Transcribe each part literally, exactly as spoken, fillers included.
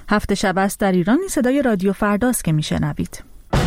هفت شب است در ایران. این صدای رادیو فرداست که میشنوید.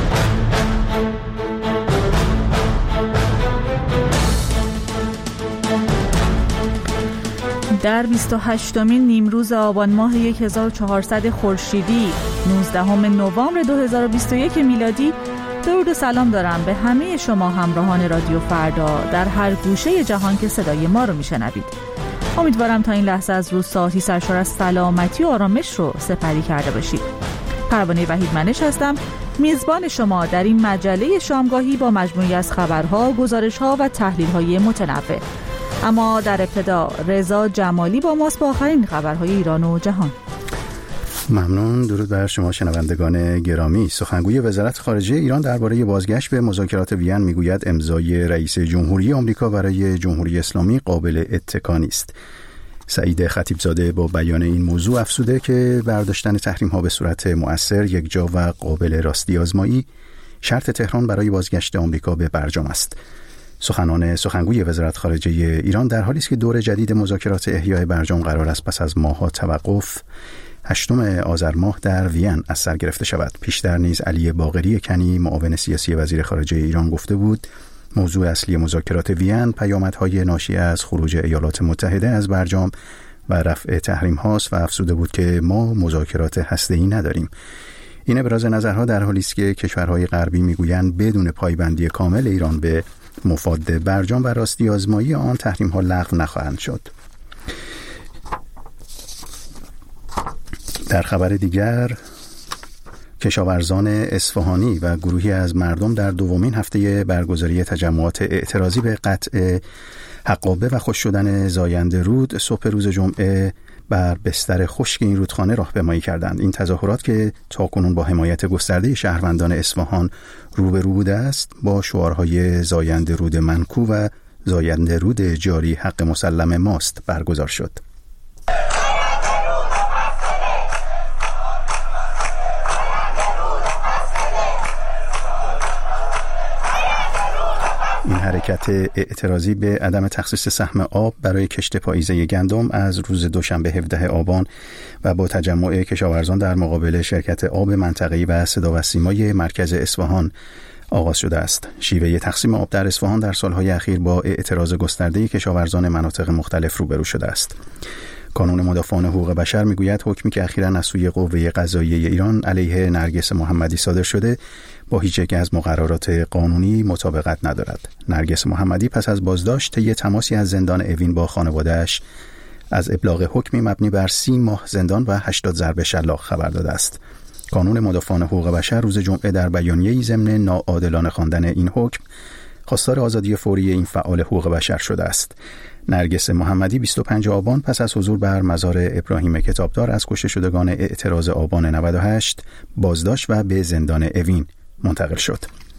در بیست و هشتمین نیمروز آبان ماه هزار و چهارصد خورشیدی نوزدهم نوامبر دو هزار و بیست و یک میلادی درود و سلام دارم به همه شما همراهان رادیو فردا در هر گوشه جهان که صدای ما رو میشنوید. امیدوارم تا این لحظه از روز ساعتی سرشار از سلامتی و آرامش رو سپری کرده باشید. پروانه وحید منش هستم، میزبان شما در این مجله شامگاهی با مجموعی از خبرها، گزارشها و تحلیل‌های متنوع. اما در ابتدا رضا جمالی با ماست با آخرین خبرهای ایران و جهان. ممنون. درود بر شما شنوندگان گرامی. سخنگوی وزارت خارجه ایران درباره بازگشت به مذاکرات وین میگوید امضای رئیس جمهوری آمریکا برای جمهوری اسلامی قابل اتکا نیست. سعید خطیبزاده با بیان این موضوع افزوده که برداشتن تحریم‌ها به صورت مؤثر، یکجا و قابل راستی آزمایی شرط تهران برای بازگشت آمریکا به برجام است. سخنان سخنگوی وزارت خارجه ایران در حالی است که دور جدید مذاکرات احیای برجام قرار است پس از ماه‌ها توقف هشتم آذر ماه در وین از سر گرفته شود. پیشتر نیز علی باقری کنی معاون سیاسی وزیر خارجه ایران گفته بود موضوع اصلی مذاکرات وین پیامدهای ناشی از خروج ایالات متحده از برجام و رفع تحریم هاست و افزوده بود که ما مذاکرات هسته‌ای نداریم. این ابراز نظرها در حالی است که کشورهای غربی میگویند بدون پایبندی کامل ایران به مفاد برجام و راستی آزمایی آن تحریم ها لغو نخواهند شد. در خبر دیگر، کشاورزان اصفهانی و گروهی از مردم در دومین هفته برگزاری تجمعات اعتراضی به قطع حقابه و خشک شدن زاینده رود صبح روز جمعه بر بستر خشک این رودخانه راهپیمایی کردند. این تظاهرات که تاکنون با حمایت گسترده شهروندان اصفهان روبرو بوده است، با شعارهای زاینده رود منکو و زاینده رود جاری حق مسلم ماست برگزار شد. این حرکت اعتراضی به عدم تخصیص سهم آب برای کشت پاییزه گندم از روز دوشنبه هفدهم آبان و با تجمع کشاورزان در مقابل شرکت آب منطقه‌ای و صدا و سیمای مرکز اصفهان آغاز شده است. شیوه تقسیم آب در اصفهان در سالهای اخیر با اعتراض گسترده کشاورزان مناطق مختلف روبرو شده است. کانون مدافعان حقوق بشر میگوید حکمی که اخیراً از سوی قوه قضاییه ایران علیه نرگس محمدی صادر شده با هیچ یک از مقررات قانونی مطابقت ندارد. نرگس محمدی پس از بازداشت طی تماسی از زندان اوین با خانواده‌اش از ابلاغ حکمی مبنی بر سی ماه زندان و هشتاد ضرب شلاق خبر داده است. کانون مدافعان حقوق بشر روز جمعه در بیانیه‌ای ضمن ناعادلانه خواندن این حکم خواستار آزادی فوری این فعال حقوق بشر شده است. نرگس محمدی بیست و پنجم آبان پس از حضور بر مزار ابراهیم کتابدار از کشته شدگان اعتراض آبان نود و هشت بازداشت و به زندان اوین منتقل شد.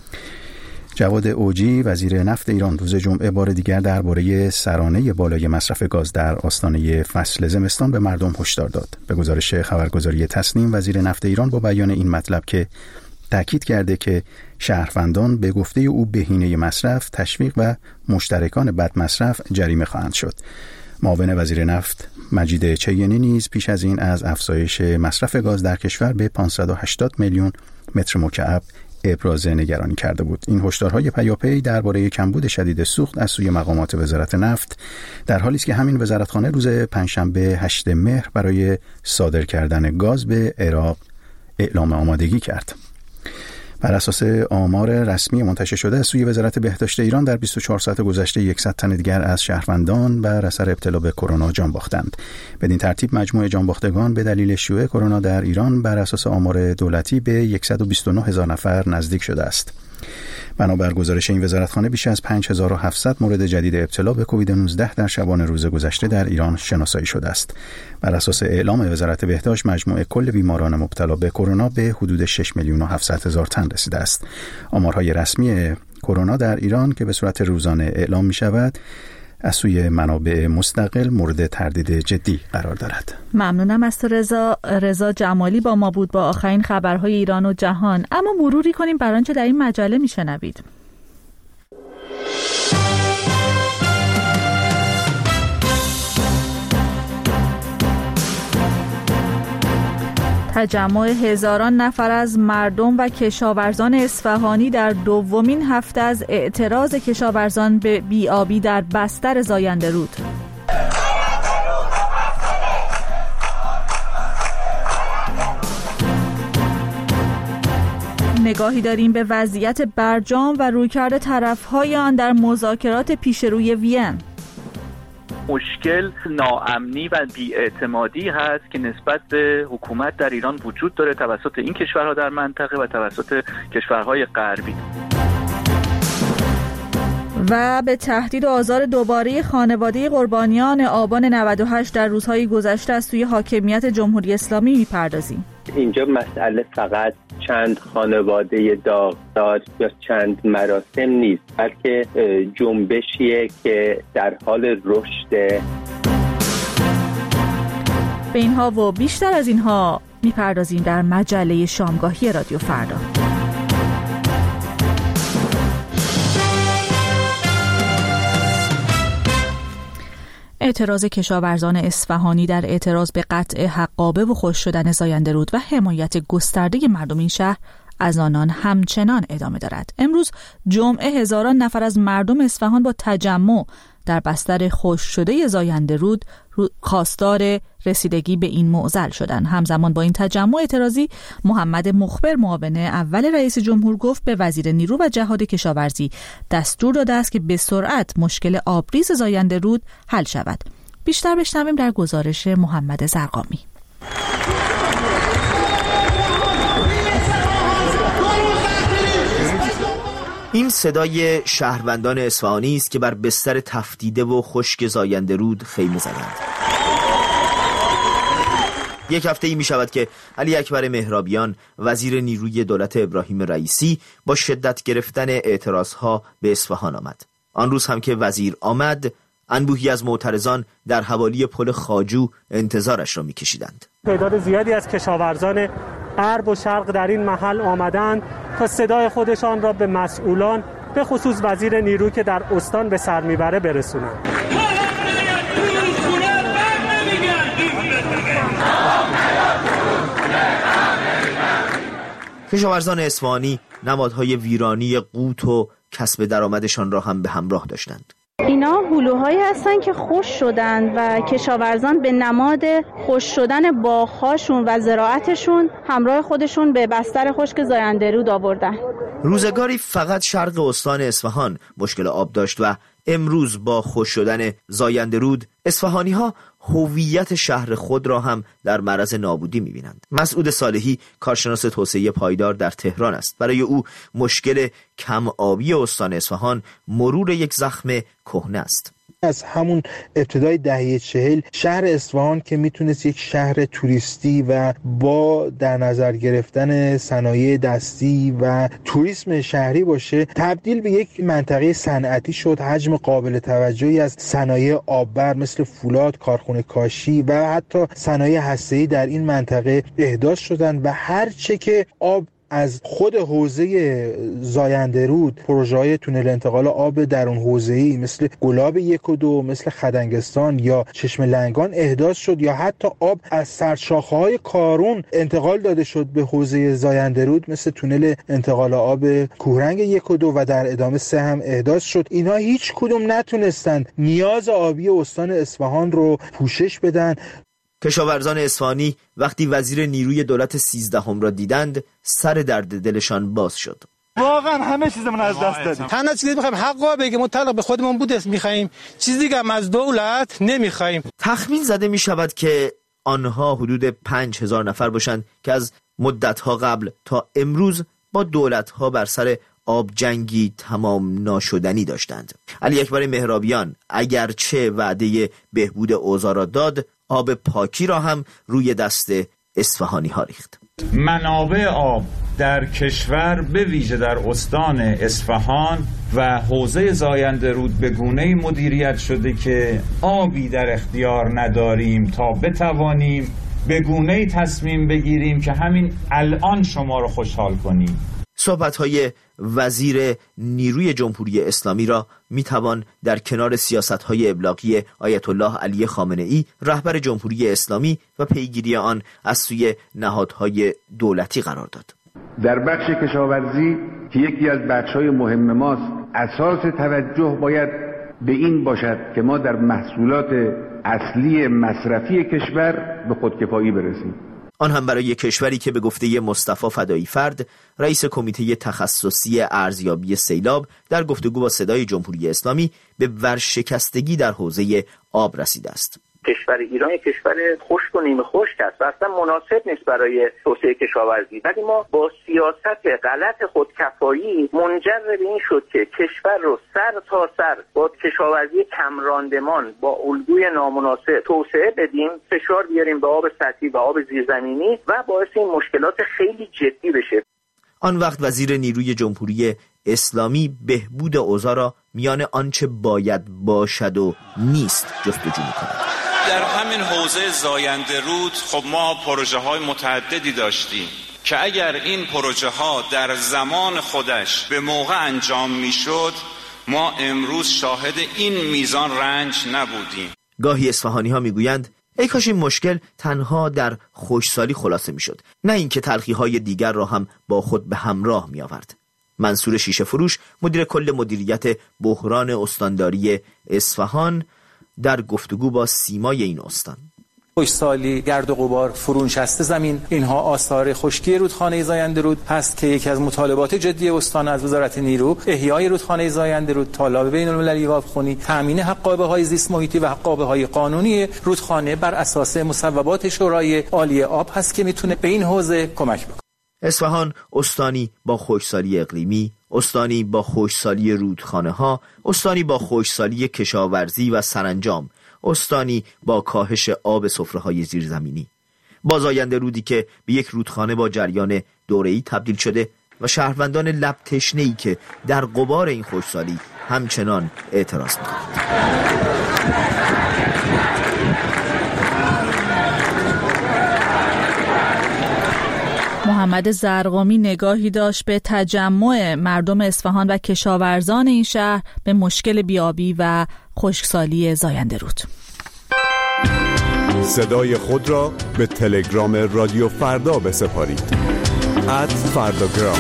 جواد اوجی وزیر نفت ایران روز جمعه بار دیگر درباره سرانه بالای مصرف گاز در آستانه فصل زمستان به مردم هشدار داد. به گزارش خبرگزاری تسنیم، وزیر نفت ایران با بیان این مطلب که تأکید کرده که شهروندان به گفته او بهینه مصرف، تشویق و مشترکان بد مصرف جریمه خواهند شد. معاون وزیر نفت مجید چینی نیز پیش از این از افزایش مصرف گاز در کشور به پانصد و هشتاد میلیون متر مکعب ابراز نگرانی کرده بود. این هشدارهای پیاپی درباره کمبود شدید سوخت از سوی مقامات وزارت نفت در حالی است که همین وزارتخانه روز پنجشنبه هشتم مهر برای صادر کردن گاز به عراق اعلام آمادگی کرد. بر اساس آمار رسمی منتشر شده از سوی وزارت بهداشت ایران در بیست و چهار ساعت گذشته صد تن دیگر از شهروندان بر اثر ابتلا به کرونا جان باختند. بدین ترتیب مجموع جان باختگان به دلیل شیوع کرونا در ایران بر اساس آمار دولتی به صد و بیست و نه هزار نفر نزدیک شده است. بنابر گزارش این وزارتخانه بیش از پنج هزار و هفتصد مورد جدید ابتلا به کووید نوزده در شبان روز گذشته در ایران شناسایی شده است. بر اساس اعلام وزارت بهداشت مجموع کل بیماران مبتلا به کرونا به حدود شش میلیون و هفتصد هزار تن رسیده است. آمارهای رسمی کرونا در ایران که به صورت روزانه اعلام می شود از سوی منابع مستقل مورد تردید جدی قرار دارد. ممنونم از تو رضا. رضا جمالی با ما بود با آخرین خبرهای ایران و جهان. اما مروری کنیم بر آنچه در این مجله میشنوید. تجمع هزاران نفر از مردم و کشاورزان اصفهانی در دومین هفته از اعتراض کشاورزان به بی‌آبی در بستر زاینده رود. نگاهی داریم به وضعیت برجام و رویکرد طرف‌های آن در مذاکرات پیشروی وین. مشکل ناامنی و بی‌اعتمادی هست که نسبت به حکومت در ایران وجود داره توسط این کشورها در منطقه و توسط کشورهای غربی. و به تهدید و آزار دوباره خانواده قربانیان آبان نود و هشت در روزهای گذشته از سوی حاکمیت جمهوری اسلامی می‌پردازیم. اینجا مسئله فقط چند خانواده داغدار یا چند مراسم نیست، بلکه جنبشیه که در حال رشد. به اینها و بیشتر از اینها می‌پردازیم در مجله شامگاهی رادیو فردا. اعتراض کشاورزان اصفهانی در اعتراض به قطع حقابه و خشک شدن زاینده رود و حمایت گسترده مردم این شهر از آنان همچنان ادامه دارد. امروز جمعه هزاران نفر از مردم اصفهان با تجمع در بستر خشک شده زاینده رود خواستار رسیدگی به این معضل شدند. همزمان با این تجمع اعتراضی محمد مخبر معاون اول رئیس جمهور گفت به وزیر نیرو و جهاد کشاورزی دستور داده است که به سرعت مشکل آبریز زاینده رود حل شود. بیشتر بشنویم در گزارش محمد زرقامی. این صدای شهروندان اصفهانی است که بر بستر تفدیده و خشک زاینده رود خیمه زدند. یک هفته ای می شود که علی اکبر مهرابیان وزیر نیروی دولت ابراهیم رئیسی با شدت گرفتن اعتراضها به اصفهان آمد. آن روز هم که وزیر آمد، انبوهی از معترضان در حوالی پل خواجو انتظارش را می کشیدند. تعداد زیادی از کشاورزان غرب و شرق در این محل آمدند تا صدای خودشان را به مسئولان به خصوص وزیر نیرو که در استان به سر میبره برسونند. کشاورزان اصفهانی نمادهای ویرانی قوت و کسب درآمدشان را هم به همراه داشتند. اینا هلوهایی هستن که خشک شدن و کشاورزان به نماد خشک شدن باغ‌هاشون و زراعتشون همراه خودشون به بستر خشک زاینده رود آوردن. روزگاری فقط شرق استان اصفهان مشکل آب داشت و امروز با خشک شدن زاینده رود اصفهانی‌ها هویت شهر خود را هم در معرض نابودی می‌بینند. مسعود صالحی کارشناس توسعه پایدار در تهران است. برای او مشکل کم آبی استان اصفهان مرور یک زخم کهنه است. از همون ابتدای دهه چهل شهر اصفهان که میتونست یک شهر توریستی و با در نظر گرفتن صنایع دستی و توریسم شهری باشه، تبدیل به یک منطقه صنعتی شد. حجم قابل توجهی از صنایع آببر مثل فولاد، کارخانه کاشی و حتی صنایع هسته‌ای در این منطقه احداث شدند و هر چه که آب از خود حوزه زاینده رود، پروژه‌های تونل انتقال آب در اون حوزه‌ای مثل گلاب یک و دو، مثل خدنگستان یا چشم لنگان احداث شد، یا حتی آب از سرشاخه‌های کارون انتقال داده شد به حوزه زاینده رود مثل تونل انتقال آب کوهرنگ یک و دو و در ادامه سه هم احداث شد. اینها هیچ کدوم نتونستند نیاز آبی استان اصفهان رو پوشش بدن. کشاورزان اصفهانی وقتی وزیر نیروی دولت سیزدهم را دیدند، سر درد دلشان باز شد. واقعا همه چیزمون از دست دادیم. تنها چیزی می‌خوایم حقا بگیم، مطلق به خودمون بوده می‌خوایم، چیزی دیگه هم از دولت نمی‌خوایم. تخمین زده می‌شود که آنها حدود پنج هزار نفر باشند که از مدت‌ها قبل تا امروز با دولت‌ها بر سر آب جنگی تمام ناشدنی داشتند. علی اکبر مهرابیان اگرچه وعده بهبود اوضاع را داد، آب پاکی را هم روی دست اصفهانی ها ریخت. منابع آب در کشور به ویژه در استان اصفهان و حوزه زاینده رود به گونه‌ای مدیریت شده که آبی در اختیار نداریم تا بتوانیم به گونه‌ای تصمیم بگیریم که همین الان شما رو خوشحال کنیم. صحبت‌های وزیر نیروی جمهوری اسلامی را میتوان در کنار سیاست‌های ابلاغی آیت الله علی خامنه‌ای رهبر جمهوری اسلامی و پیگیری آن از سوی نهادهای دولتی قرار داد. در بخش کشاورزی که یکی از بخش‌های مهم ماست، اساس توجه باید به این باشد که ما در محصولات اصلی مصرفی کشور به خودکفایی برسیم. آن هم برای کشوری که به گفته مصطفی فدایی فرد، رئیس کمیته تخصصی ارزیابی سیلاب، در گفتگو با صدای جمهوری اسلامی به ورشکستگی در حوزه آب رسیده است. کشور ایران یک کشور خشک و نیمه خشک است و اصلا مناسب نیست برای توسعه کشاورزی، ولی ما با سیاست غلط خودکفایی منجر به این شد که کشور رو سر تا سر با کشاورزی کم راندمان با الگوی نامناسب توسعه بدیم، فشار بیاریم به آب سطحی و آب زیرزمینی و باعث این مشکلات خیلی جدی بشه. آن وقت وزیر نیروی جمهوری اسلامی بهبود اوضاع را میان آنچه باید باشد و نیست جستجو می‌کند. در همین حوزه زاینده رود خب ما پروژه های متعددی داشتیم که اگر این پروژه ها در زمان خودش به موقع انجام میشد، ما امروز شاهد این میزان رنج نبودیم. گاهی اصفهانی ها میگویند ای کاش این مشکل تنها در خشکسالی خلاصه میشد، نه اینکه تلخی های دیگر را هم با خود به همراه می آورد. منصور شیشه فروش، مدیر کل مدیریت بحران استانداری اصفهان، در گفتگو با سیمای این استان: خشکسالی، گرد و غبار، فرونشست زمین، اینها آثار خشکی رودخانه زاینده رود هست که یکی از مطالبات جدی استان از وزارت نیرو احیای رودخانه زاینده رود، طالاب بین‌المللی آبخوانی، تامین حقابه‌های زیست محیطی و حقابه‌های قانونی رودخانه بر اساس مصوبات شورای عالی آب هست که میتونه به این حوزه کمک بکنه. اصفهان استانی با خشکسالی اقلیمی، استانی با خشکسالی رودخانه‌ها، استانی با خشکسالی کشاورزی و سرانجام، استانی با کاهش آب سفره‌های زیرزمینی، با زاینده رودی که به یک رودخانه با جریان دوره‌ای تبدیل شده و شهروندان لب تشنه‌ای که در غبار این خشکسالی همچنان اعتراض می‌کنند. محمد زرقامی نگاهی داشت به تجمع مردم اصفهان و کشاورزان این شهر به مشکل بیابی و خشکسالی زاینده رود. صدای خود را به تلگرام رادیو فردا بسپارید. ات فرداگرام.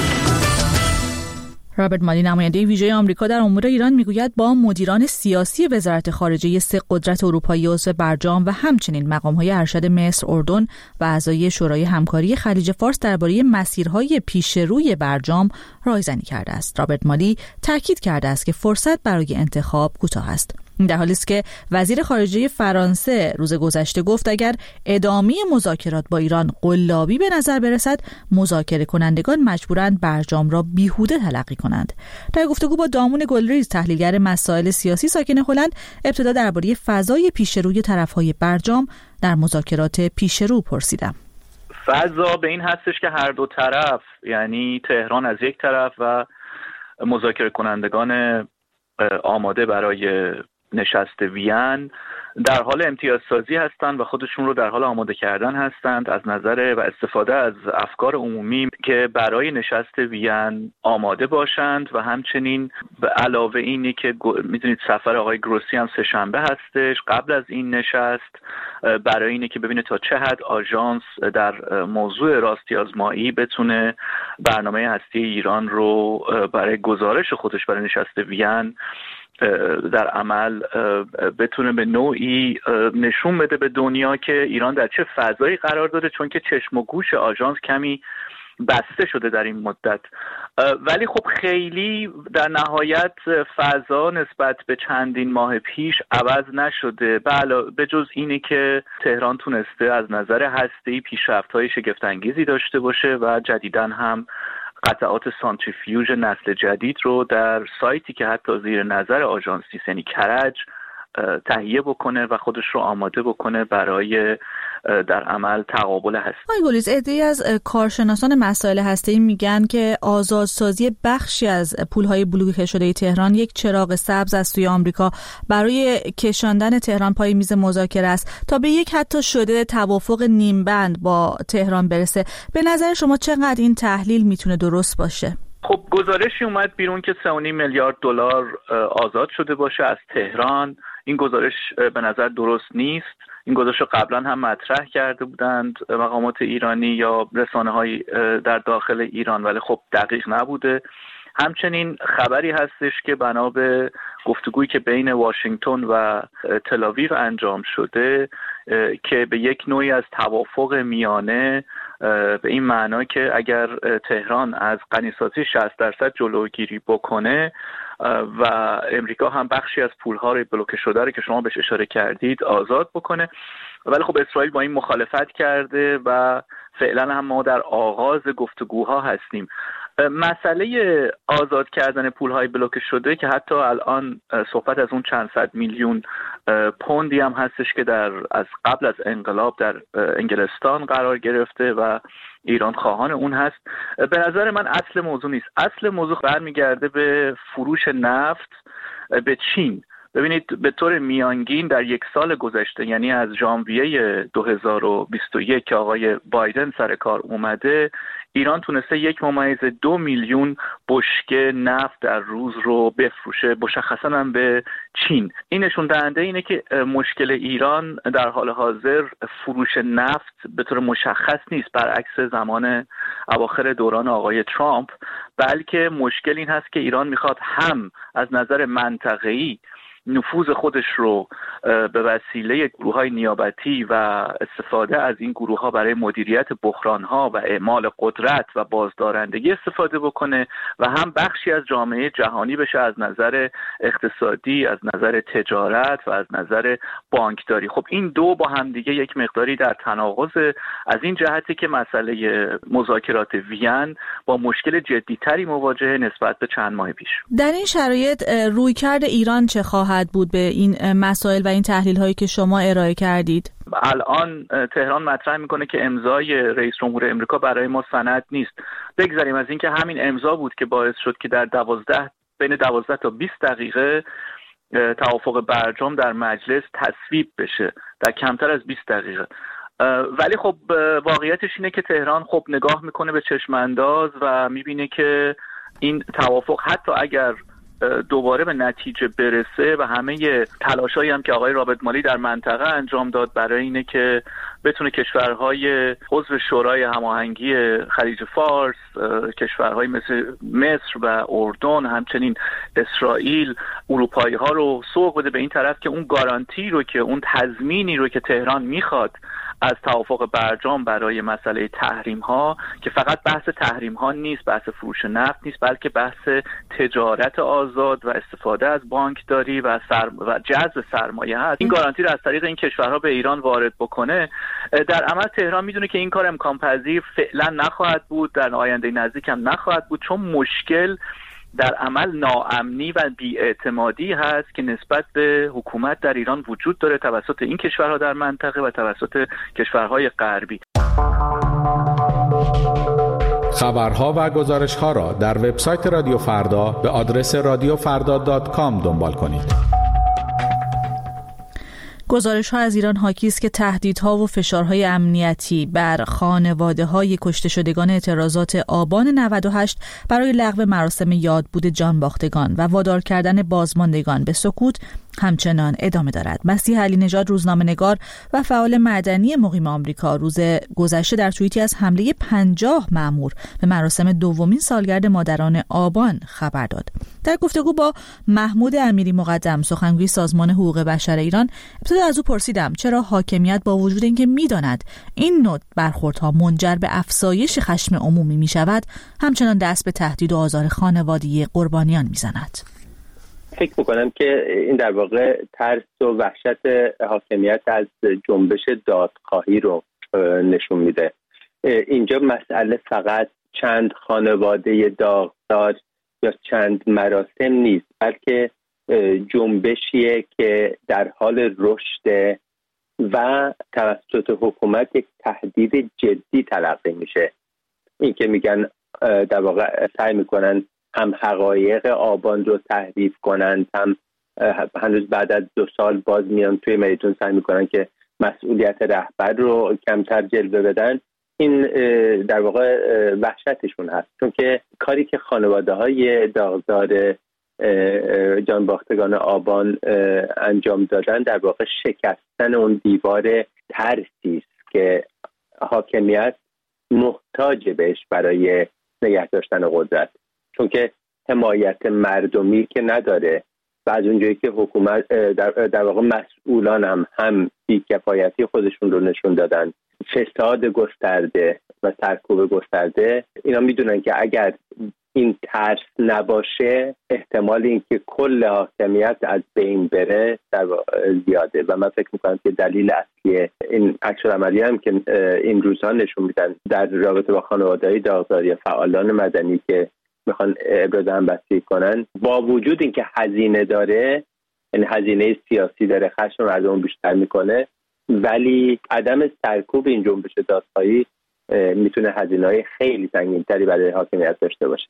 رابرت مالی، نماینده ویژه آمریکا در امور ایران، میگوید با مدیران سیاسی وزارت خارجه سه قدرت اروپایی عضو برجام و همچنین مقام‌های ارشد مصر، اردن و اعضای شورای همکاری خلیج فارس درباره مسیرهای پیشروی برجام رایزنی کرده است. رابرت مالی تاکید کرده است که فرصت برای انتخاب کوتاه است. این در حالی است که وزیر خارجه فرانسه روز گذشته گفت اگر ادامه مذاکرات با ایران قلابی به نظر برسد، مذاکره کنندگان مجبورند برجام را بیهوده تلقی کنند. در گفتگو با دامون گلریز، تحلیلگر مسائل سیاسی ساکن هلند، ابتدا درباره فضای پیشروی طرف‌های برجام در مذاکرات پیشرو پرسیدم. فضا به این هستش که هر دو طرف، یعنی تهران از یک طرف و مذاکره کنندگان آماده برای نشست وین، در حال امتیازسازی هستند و خودشون رو در حال آماده کردن هستند از نظر و استفاده از افکار عمومی که برای نشست وین آماده باشند و همچنین به علاوه اینی که میدونید سفر آقای گروسی هم سه شنبه هستش قبل از این نشست، برای اینه که ببینه تا چه حد آژانس در موضوع راستی آزمایی بتونه برنامه هستی ایران رو برای گزارش خودش برای نشست وین در عمل بتونه به نوعی نشون بده به دنیا که ایران در چه فضایی قرار داره، چون که چشم و گوش آژانس کمی بسته شده در این مدت. ولی خب خیلی در نهایت فضا نسبت به چندین ماه پیش عوض نشده، به جز اینی که تهران تونسته از نظر هسته‌ای پیشرفت‌های شگفت‌انگیزی داشته باشه و جدیداً هم قطعات سانتریفیوژ نسل جدید رو در سایتی که حتی زیر نظر آژانس یعنی کرج تهیه بکنه و خودش رو آماده بکنه برای در عمل تقابل هسته. آقای گلیز، عده‌ای از کارشناسان مسائل هسته‌ای میگن که آزادسازی بخشی از پول‌های بلوکه شده تهران یک چراغ سبز از سوی آمریکا برای کشاندن تهران پای میز مذاکره است تا به یک حتی شده توافق نیمبند با تهران برسه. به نظر شما چقدر این تحلیل میتونه درست باشه؟ خب گزارشی اومد بیرون که سه و نیم میلیارد دلار آزاد شده باشه از تهران. این گزارش به نظر درست نیست. این گزارش رو قبلا هم مطرح کرده بودند مقامات ایرانی یا رسانه‌های در داخل ایران، ولی خب دقیق نبوده. همچنین خبری هستش که بنا به گفتگویی که بین واشنگتن و تل‌آویو انجام شده که به یک نوعی از توافق میانه به این معنا که اگر تهران از غنیسازی شصت درصد جلوگیری بکنه و امریکا هم بخشی از پول‌ها رو بلوکه شده رو که شما بهش اشاره کردید آزاد بکنه، ولی خب اسرائیل با این مخالفت کرده و فعلا هم ما در آغاز گفتگوها هستیم. مسئله آزاد کردن پول‌های بلوکه شده که حتی الان صحبت از اون چند صد میلیون پوندی هم هستش که در از قبل از انقلاب در انگلستان قرار گرفته و ایران خواهان اون هست. به نظر من اصل موضوع نیست. اصل موضوع برمیگرده به فروش نفت به چین. ببینید به طور میانگین در یک سال گذشته، یعنی از ژانویه دو هزار و بیست و یک که آقای بایدن سر کار اومده، ایران تونسته یک ممیز دو میلیون بشکه نفت در روز رو بفروشه، مشخصا هم به چین. این نشون دهنده اینه که مشکل ایران در حال حاضر فروش نفت به طور مشخص نیست، برعکس زمان اواخر دوران آقای ترامپ، بلکه مشکل این هست که ایران میخواد هم از نظر منطقه‌ای نفوذ خودش رو به وسیله گروه‌های نیابتی و استفاده از این گروه‌ها برای مدیریت بحران‌ها و اعمال قدرت و بازدارندگی استفاده بکنه و هم بخشی از جامعه جهانی بشه از نظر اقتصادی، از نظر تجارت و از نظر بانکداری. خب این دو با هم دیگه یک مقداری در تناقض، از این جهتی که مسئله مذاکرات وین با مشکل جدی‌تری مواجهه نسبت به چند ماه پیش. در این شرایط رویکرد ایران چه خواهد بود به این مسائل و این تحلیل هایی که شما ارائه کردید؟ الان تهران مطرح میکنه که امضای رئیس جمهور امریکا برای ما سند نیست. بگذاریم از اینکه همین امضا بود که باعث شد که در دوازده بین دوازده تا بیست دقیقه توافق برجام در مجلس تصویب بشه، در کمتر از بیست دقیقه. ولی خب واقعیتش اینه که تهران خب نگاه میکنه به چشم انداز و میبینه که این توافق حتی اگر دوباره به نتیجه برسه و همه تلاشایی هم که آقای رابرت مالی در منطقه انجام داد برای اینه که بتونه کشورهای عضو شورای هماهنگی خلیج فارس، کشورهای مثل مصر و اردن، همچنین اسرائیل، اروپایی ها رو سوق بده به این طرف که اون گارانتی رو که اون تضمینی رو که تهران میخواد از توافق برجام برای مسئله تحریم ها، که فقط بحث تحریم ها نیست، بحث فروش نفت نیست، بلکه بحث تجارت آزاد و استفاده از بانکداری و سر و جذب سرمایه هست. این گارانتی رو از طریق این کشورها به ایران وارد بکنه. در عمل تهران میدونه که این کار امکان پذیر فعلا نخواهد بود، در آینده نزدیک هم نخواهد بود، چون مشکل در عمل ناامنی و بی‌اعتمادی هست که نسبت به حکومت در ایران وجود داره توسط این کشورها در منطقه و توسط کشورهای غربی. خبرها و گزارش‌ها را در وبسایت رادیو فردا به آدرس رادیو فردا دات کام دنبال کنید. گزارش‌ها از ایران حاکی است که تهدیدها و فشارهای امنیتی بر خانواده‌های کشته شدگان اعتراضات آبان نود و هشت برای لغو مراسم یادبود جانباختگان و وادار کردن بازماندگان به سکوت همچنان ادامه دارد. مسیح علی نژاد، روزنامه‌نگار و فعال مدنی مقیم آمریکا، روز گذشته در توییتی از حمله پنجاه مأمور به مراسم دومین سالگرد مادران آبان خبر داد. در گفتگو با محمود امیری مقدم، سخنگوی سازمان حقوق بشر ایران، ابتدا از او پرسیدم چرا حاکمیت با وجود اینکه می‌داند این نوع برخوردها منجر به افزایش خشم عمومی می‌شود، همچنان دست به تهدید و آزار خانوادگی قربانیان می‌زند. فکر میکنم که این در واقع ترس و وحشت حاکمیت از جنبش دادخواهی رو نشون میده. اینجا مسئله فقط چند خانواده داغدار یا چند مراسم نیست، بلکه جنبشیه که در حال رشد و توسط حکومت یک تهدید جدی تلقی میشه. این که میگن در واقع سعی میکنن هم حقایق آبان رو تحریف کنند، هم هنوز بعد از دو سال باز میان توی میدون سعی میکنن که مسئولیت رهبر رو کمتر جلوه بدن. این در واقع وحشتشون هست، چون که کاری که خانواده های داغدار جانباختگان آبان انجام دادن در واقع شکستن اون دیوار ترسی است که حاکمیت محتاج بهش برای نگه داشتن قدرت، چون که حمایت مردمی که نداره و از اونجایی که حکومت در, در واقع مسئولان هم هم بی‌کفایتی خودشون رو نشون دادن، فساد گسترده و سرکوب گسترده، اینا میدونن که اگر این ترس نباشه احتمال اینکه کل حاکمیت از بین بره در زیاده. و من فکر میکنم که دلیل اصلی این عکس‌العملی هم که این روزها نشون میدن در رابطه با خانواده‌های داغداری فعالان مدنی که میخوان ابراز همبستگی کنن، با وجود اینکه هزینه داره، یعنی هزینه سیاسی داره، خشم مردم بیشتر میکنه، ولی عدم سرکوب این جنبش دادخواهی میتونه هزینه‌های خیلی سنگین‌تری برای حاکمیت داشته باشه.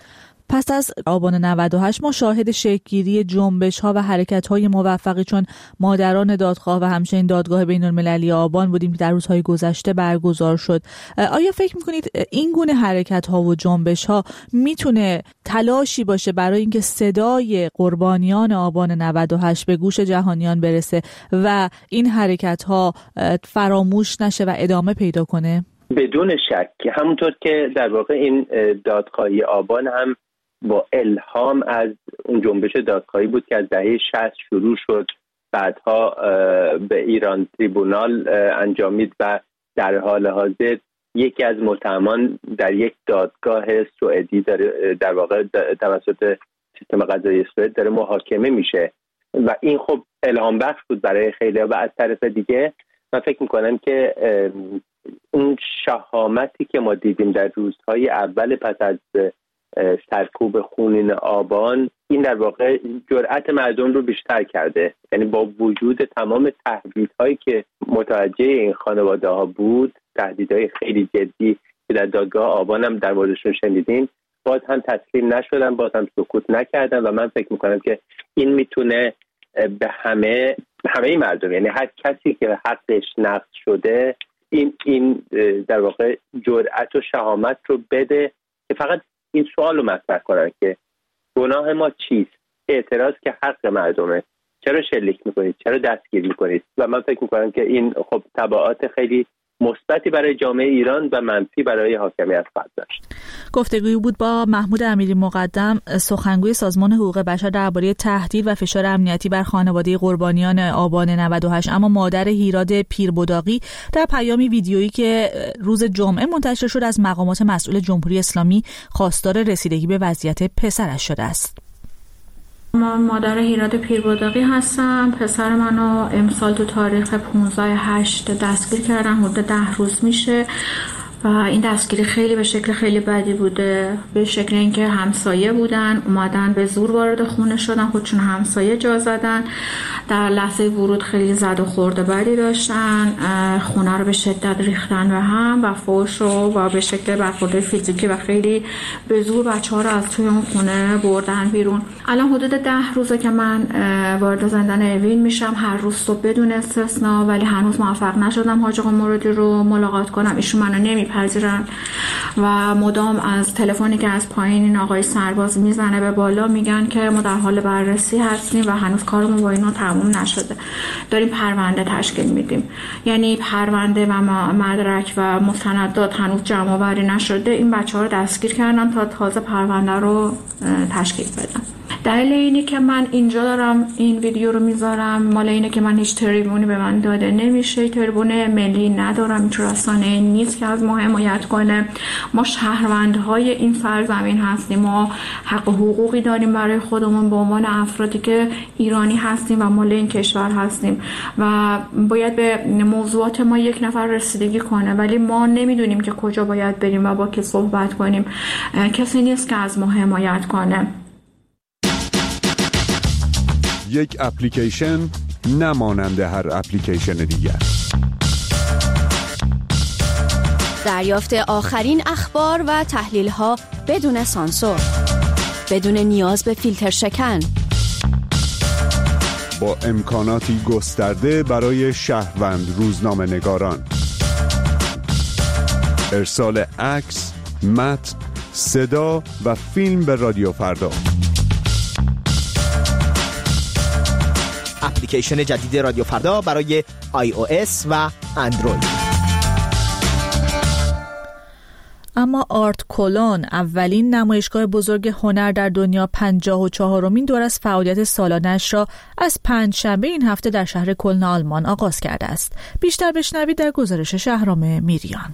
پس از آبان نود و هشت ما شاهد شکل‌گیری جنبش‌ها و حرکت‌های موفقی چون مادران دادخواه و همچنین دادگاه بین‌المللی آبان بودیم که در روزهای گذشته برگزار شد. آیا فکر می‌کنید این گونه حرکت‌ها و جنبش‌ها میتونه تلاشی باشه برای اینکه صدای قربانیان آبان نود و هشت به گوش جهانیان برسه و این حرکت‌ها فراموش نشه و ادامه پیدا کنه؟ بدون شک، همونطور که در واقع این دادخواهی آبان هم با الهام از اون جنبش دادخواهی بود که از دهه شصت شروع شد، بعدها به ایران تریبونال انجامید و در حال حاضر یکی از متهمان در یک دادگاه سوئدی داره در واقع توسط سیستم قضایی سوئد داره محاکمه میشه و این خب الهام بخش بود برای خیلی. و از طرف دیگه من فکر میکنم که اون شهامتی که ما دیدیم در روزهای اول پس از سرکوب خونین آبان، این در واقع جرأت مردم رو بیشتر کرده. یعنی با وجود تمام تهدیدهایی که متوجه این خانواده ها بود، تهدیدهای خیلی جدی که در دادگاه آبان هم در موردشون شنیدیم، باز هم تسلیم نشدن، باز هم سکوت نکردن. و من فکر میکنم که این میتونه به همه همه مردم، یعنی هر کسی که حقش نقض شده، این این در واقع جرأت و شهامت رو بده که فقط این سوال رو مطرح کنن که گناه ما چیست؟ اعتراض که حق مردمه، چرا شلیک میکنید؟ چرا دستگیر میکنید؟ و من فکر میکنم که این خب تبعات خیلی مثبتی برای جامعه ایران و منفی برای حاکمیت خواهد داشت. گفتگویی بود با محمود امیری مقدم، سخنگوی سازمان حقوق بشر درباره تهدید و فشار امنیتی بر خانواده قربانیان آبان نود و هشت. اما مادر هیراد پیربداغی در پیامی ویدیویی که روز جمعه منتشر شد از مقامات مسئول جمهوری اسلامی خواستار رسیدگی به وضعیت پسرش شده است. من مادر هیراد پیربداغی هستم. پسر منو امسال تو تاریخ پانزده هشت دستگیر کردن، حدود ده روز میشه و این دستگیری خیلی به شکل خیلی بدی بوده، به شکل اینکه همسایه بودن اومدن به زور وارد خونه شدن، خودشون همسایه جا زدن، در لحظه ورود خیلی زد و خورد بدی داشتن، خونه رو به شدت ریختن به هم و فحش رو و به شکل برخورد فیزیکی و خیلی به زور بچه‌ها رو از توی اون خونه بردن بیرون. الان حدود ده روزه که من وارد زندان اوین میشم، هر روز صبح بدون استثنا، ولی هنوز موفق نشدم حاج آقا مرادی رو ملاقات کنم. ایشون منو نمیپذیرن و مدام از تلفنی که از پایین این آقای سرباز میزنه به بالا میگن که ما در حال بررسی هستیم و هنوز کارمون با اینا تموم نشده، داریم پرونده تشکیل میدیم. یعنی پرونده و مدرک و مستندات هنوز جمع آوری نشده، این بچه‌ها رو دستگیر کردن تا تازه پرونده رو تشکیل بدن. دلیل اینه که من اینجا دارم این ویدیو رو میذارم مال اینه که من هیچ تریبونی به من داده نمیشه، تریبون ملی ندارم، این رسانه نیست که از ما حمایت کنه. ما شهروندهای این سرزمین هستیم، ما حق و حقوقی داریم برای خودمون به عنوان افرادی که ایرانی هستیم و مال این کشور هستیم و باید به موضوعات ما یک نفر رسیدگی کنه، ولی ما نمیدونیم که کجا باید بریم و با کی صحبت کنیم. کسی نیست که از ما حمایت کنه. یک اپلیکیشن نمانند هر اپلیکیشن دیگر. دریافت آخرین اخبار و تحلیل‌ها بدون سانسور، بدون نیاز به فیلتر شکن، با امکاناتی گسترده برای شهروند روزنامه‌نگاران. ارسال عکس، متن، صدا و فیلم به رادیو فردا. اپلیکیشن جدید رادیو فردا برای آی او اس و اندروید. اما آرت کلون، اولین نمایشگاه بزرگ هنر در دنیا، پنجاه و چهارمین دور از فعالیت سالانه‌اش را از پنجشنبه این هفته در شهر کلن آلمان آغاز کرده است. بیشتر بشنوید در گزارش شهرام میریان.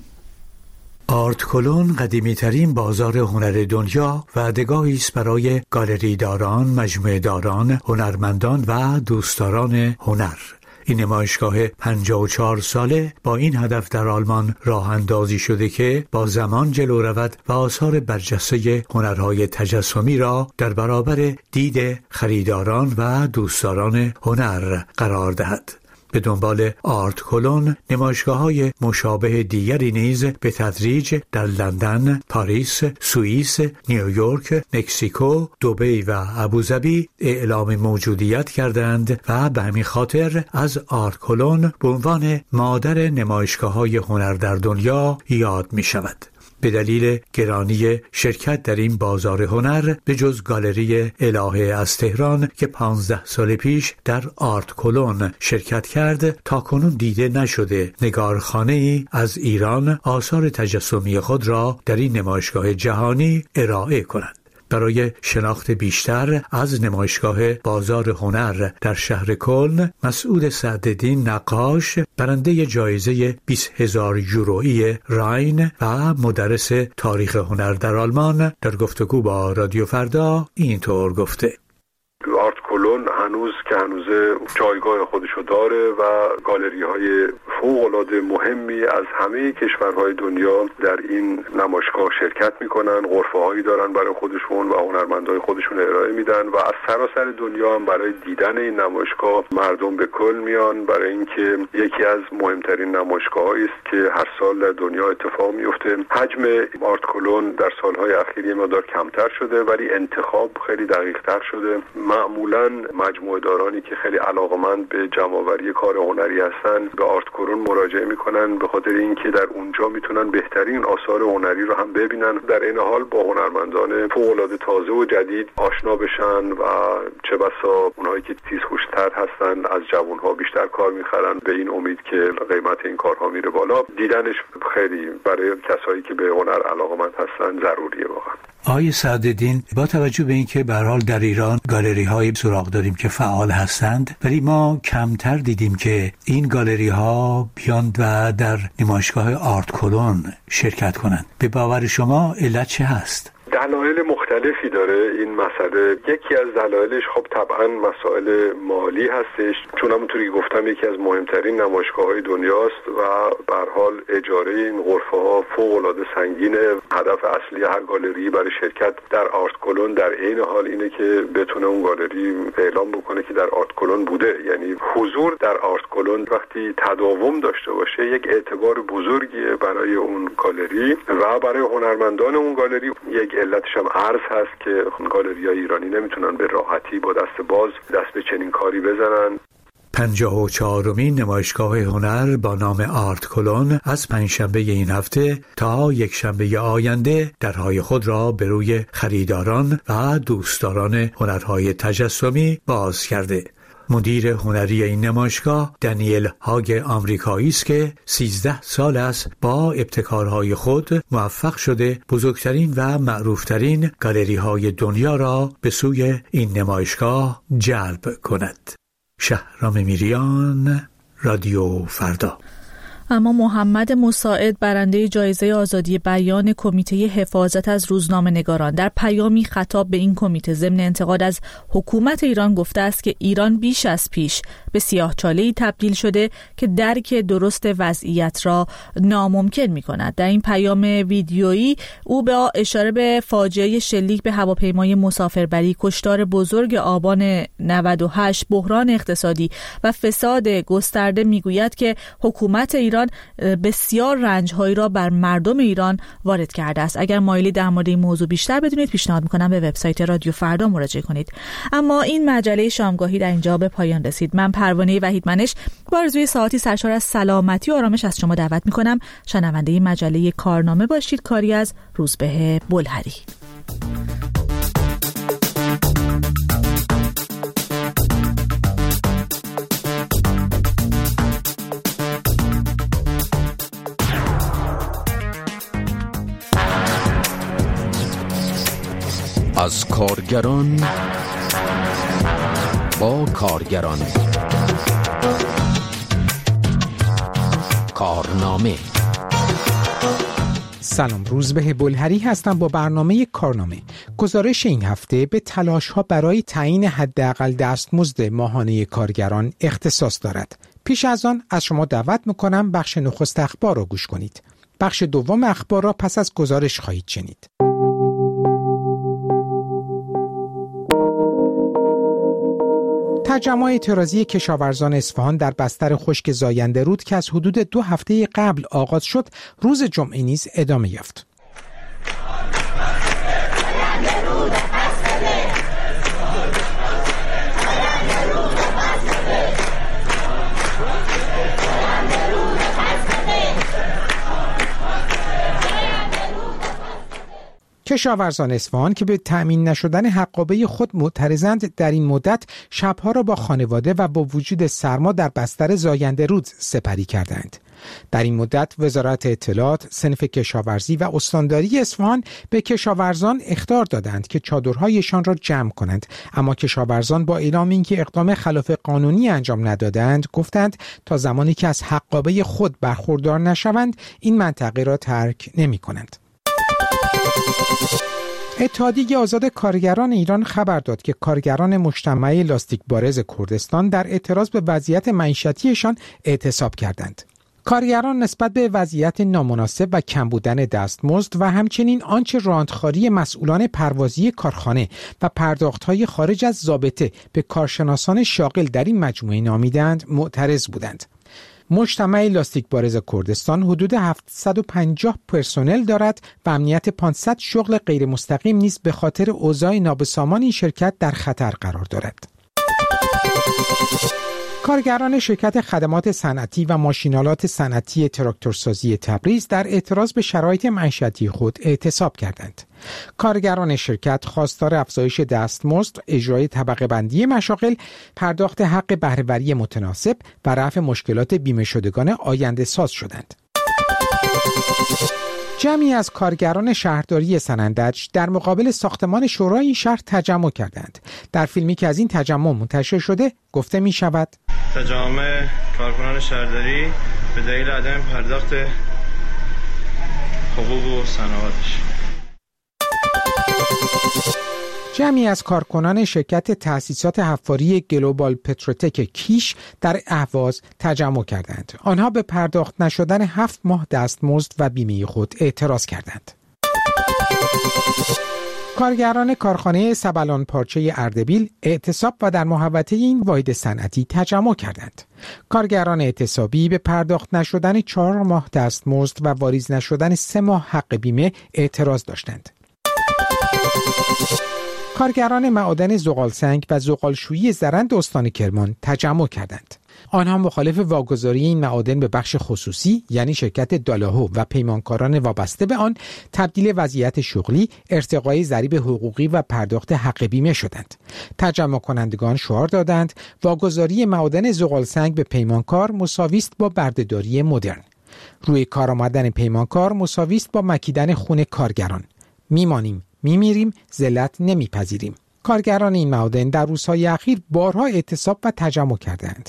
آرت کلون قدیمی‌ترین بازار هنر دنیا و دگاهی است برای گالری داران، مجموعه داران، هنرمندان و دوستداران هنر. این نمایشگاه پنجاه و چهار ساله با این هدف در آلمان راه اندازی شده که با زمان جلو رود و آثار برجسته هنرهای تجسمی را در برابر دید خریداران و دوستداران هنر قرار دهد. به دنبال آرت کلون نمایشگاه‌های مشابه دیگری نیز به تدریج در لندن، پاریس، سوئیس، نیویورک، مکزیکو، دبی و ابوظبی اعلام موجودیت کردند و به همین خاطر از آرت کلون به عنوان مادر نمایشگاه‌های هنر در دنیا یاد می‌شود. به دلیل گرانی شرکت در این بازار هنر، به جز گالری الهه از تهران که پانزده سال پیش در آرت کلون شرکت کرد، تا کنون دیده نشده نگارخانه‌ای از ایران آثار تجسمی خود را در این نمایشگاه جهانی ارائه کند. برای شناخت بیشتر از نمایشگاه بازار هنر در شهر کلن، مسعود سعدالدین نقاش، برنده جایزه بیست هزار یورویی راین و مدرس تاریخ هنر در آلمان، در گفتگو با رادیو فردا اینطور گفته: آرت کلون هنوز که هنوز جایگاه خودشو داره و گالری های فوق‌العاده مهمی از همه کشورهای دنیا در این نمایشگاه شرکت میکنن، غرفه هایی دارن برای خودشون و هنرمندای خودشون ارائه میدن و از سراسر دنیا هم برای دیدن این نمایشگاه مردم به کلن میان، برای اینکه یکی از مهمترین نمایشگاهایی است که هر سال در دنیا اتفاق میفته. حجم آرت کلون در سالهای اخیر مقدار کمتر شده ولی انتخاب خیلی دقیق تر شده. معمولاً مجموعه دارانی که خیلی علاقمند به جمع‌آوری کار هنری هستن به آرت کلون مراجعه میکنن، به خاطر اینکه در اونجا میتونن بهترین آثار هنری رو هم ببینن، در این حال با هنرمندان فوق‌العاده تازه و جدید آشنا بشن و چه بسا اونهایی که تیزهوش‌تر هستن از جوانها بیشتر کار میخرن، به این امید که قیمت این کارها میره بالا. دیدنش خیلی برای کسایی که به هنر علاقمند هستن ضروریه واقعا. آقای سعدالدین، با توجه به اینکه به هر حال در ایران گالری های سراغ داریم که فعال هستند، ولی ما کمتر دیدیم که این گالری ها بیان و در نمایشگاه آرت کلون شرکت کنند. به باور شما علت چه هست؟ دلایل مختلفی داره این مسئله. یکی از دلایلش خب طبعا مسائل مالی هستش، چون همونطوری که گفتم یکی از مهمترین نمایشگاه‌های دنیاست و به هر حال اجاره این غرفه‌ها فوق‌العاده سنگینه. هدف اصلی هر گالری برای شرکت در آرت کلون در عین حال اینه که بتونه اون گالری اعلام بکنه که در آرت کلون بوده. یعنی حضور در آرت کلون وقتی تداوم داشته باشه یک اعتبار بزرگیه برای اون گالری و برای هنرمندان اون گالری. یک علتش هم ارز هست که گالری‌های ایرانی نمیتونن به راحتی با دست باز دست به چنین کاری بزنن. پنجاه و چهارمین نمایشگاه هنر با نام آرت کلون از پنجشنبه این هفته تا یک شنبه آینده درهای خود را به روی خریداران و دوستداران هنرهای تجسمی باز کرده. مدیر هنری این نمایشگاه دانیل هاگ آمریکایی است که سیزده سال است با ابتکارهای خود موفق شده بزرگترین و معروفترین گالری‌های دنیا را به سوی این نمایشگاه جلب کند. شهرام میریان، رادیو فردا. اما محمد مساعد، برنده جایزه آزادی بیان کمیته حفاظت از روزنامه‌نگاران، در پیامی خطاب به این کمیته ضمن انتقاد از حکومت ایران گفته است که ایران بیش از پیش به سیاه‌چاله‌ای تبدیل شده که درک درست وضعیت را ناممکن می‌کند. در این پیام ویدیویی او با اشاره به فاجعه شلیک به هواپیمای مسافربری، کشتار بزرگ آبان نود و هشت، بحران اقتصادی و فساد گسترده می‌گوید که حکومت ایران ایران بسیار رنج‌هایی را بر مردم ایران وارد کرده است. اگر مایلی در مورد این موضوع بیشتر بدونید پیشنهاد می‌کنم به وبسایت رادیو فردا مراجعه کنید. اما این مجله شامگاهی در اینجا به پایان رسید. من پروانه وحیدمنش با آرزوی ساعتی سرشار از سلامتی و آرامش از شما دعوت می‌کنم شنونده این مجله کارنامه باشید. کاری از روزبه بلهری. از کارگران با کارگران. کارنامه. سلام، روزبه بلهری هستم با برنامه کارنامه. گزارش این هفته به تلاش‌ها برای تعیین حداقل دستمزد ماهانه کارگران اختصاص دارد. پیش از آن از شما دعوت می‌کنم بخش نخست اخبار را گوش کنید. بخش دوم اخبار را پس از گزارش خواهید شنید. تجمع اعتراضی کشاورزان اصفهان در بستر خشک زاینده رود که از حدود دو هفته قبل آغاز شد، روز جمعه نیز ادامه یافت. کشاورزان اصفهان که به تأمین نشدن حقابه خود معترضند، در این مدت شبها را با خانواده و با وجود سرما در بستر زاینده رود سپری کردند. در این مدت وزارت اطلاعات، صنف کشاورزی و استانداری اصفهان به کشاورزان اخطار دادند که چادرهایشان را جمع کنند، اما کشاورزان با اعلام اینکه اقدام خلاف قانونی انجام ندادند، گفتند تا زمانی که از حقابه خود برخوردار نشوند این منطقه را ترک نمی کنند. اتحادیه آزاد کارگران ایران خبر داد که کارگران مجتمع لاستیک بارز کردستان در اعتراض به وضعیت معیشتیشان اعتصاب کردند. کارگران نسبت به وضعیت نامناسب و کم بودن دستمزد و همچنین آنچه راندخواری مسئولان پروازی کارخانه و پرداخت‌های خارج از ضابطه به کارشناسان شاغل در این مجموعه نامیدند معترض بودند. مجتمع لاستیک بارز کردستان حدود هفتصد و پنجاه پرسنل دارد و امنیت پانصد شغل غیر مستقیم نیز به خاطر اوضاع نابسامان این شرکت در خطر قرار دارد. کارگران شرکت خدمات صنعتی و ماشینالات صنعتی تراکتورسازی تبریز در اعتراض به شرایط معیشتی خود اعتصاب کردند. کارگران شرکت خواستار افزایش دستمزد، اجرای طبقه بندی مشاغل، پرداخت حق بهره‌وری متناسب و رفع مشکلات بیمه شدگان آینده ساز شدند. جمعی از کارگران شهرداری سنندج در مقابل ساختمان شورای این شهر تجمع کردند. در فیلمی که از این تجمع منتشر شده گفته می شود تجمع کارکنان شهرداری به دلیل عدم پرداخت حقوق و صنایعش. جمعی از کارکنان شرکت تأسیسات حفاری گلوبال پتروتک کیش در اهواز تجمع کردند. آنها به پرداخت نشدن هفت ماه دستمزد و بیمه خود اعتراض کردند. کارگران کارخانه سبلان پارچه اردبیل اعتصاب و در محوطه این واحد صنعتی تجمع کردند. کارگران اعتصابی به پرداخت نشدن چهار ماه دستمزد و واریز نشدن سه ماه حق بیمه اعتراض داشتند. کارگران معادن زغالسنگ و زغالشویی زرند استان کرمان تجمع کردند. آنها مخالف واگذاری این معادن به بخش خصوصی یعنی شرکت دالاهو و پیمانکاران وابسته به آن، تبدیل وضعیت شغلی، ارتقای ضریب حقوقی و پرداخت حق بیمه شدند. تجمع کنندگان شعار دادند واگذاری معادن زغالسنگ به پیمانکار مساوی است با بردهداری مدرن. روی کار آمدن پیمانکار مساوی است با مکیدن خون کارگران. میمانیم میمیریم، ذلت نمیپذیریم. کارگران این معادن در روزهای اخیر بارها اعتصاب و تجمع کردند.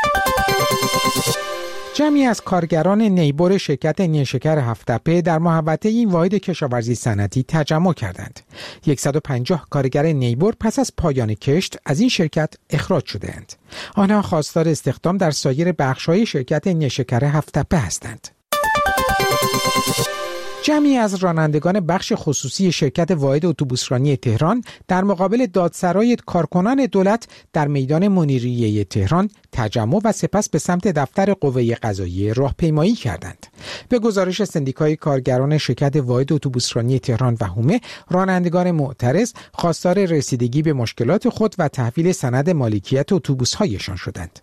جمعی از کارگران نیبور شرکت نیشکر هفت‌تپه در محوطه این واحد کشاورزی صنعتی تجمع کردند. صد و پنجاه کارگر نیبور پس از پایان کشت از این شرکت اخراج شده‌اند. آنها خواستار استخدام در سایر بخش‌های شرکت نیشکر هفت‌تپه هستند. جمعی از رانندگان بخش خصوصی شرکت واحد اتوبوسرانی تهران در مقابل دادسرای کارکنان دولت در میدان منیریه تهران تجمع و سپس به سمت دفتر قوه قضاییه راهپیمایی کردند. به گزارش سندیکای کارگران شرکت واحد اتوبوسرانی تهران و هومه، رانندگان معترض خواستار رسیدگی به مشکلات خود و تحویل سند مالکیت اتوبوس‌هایشان شدند.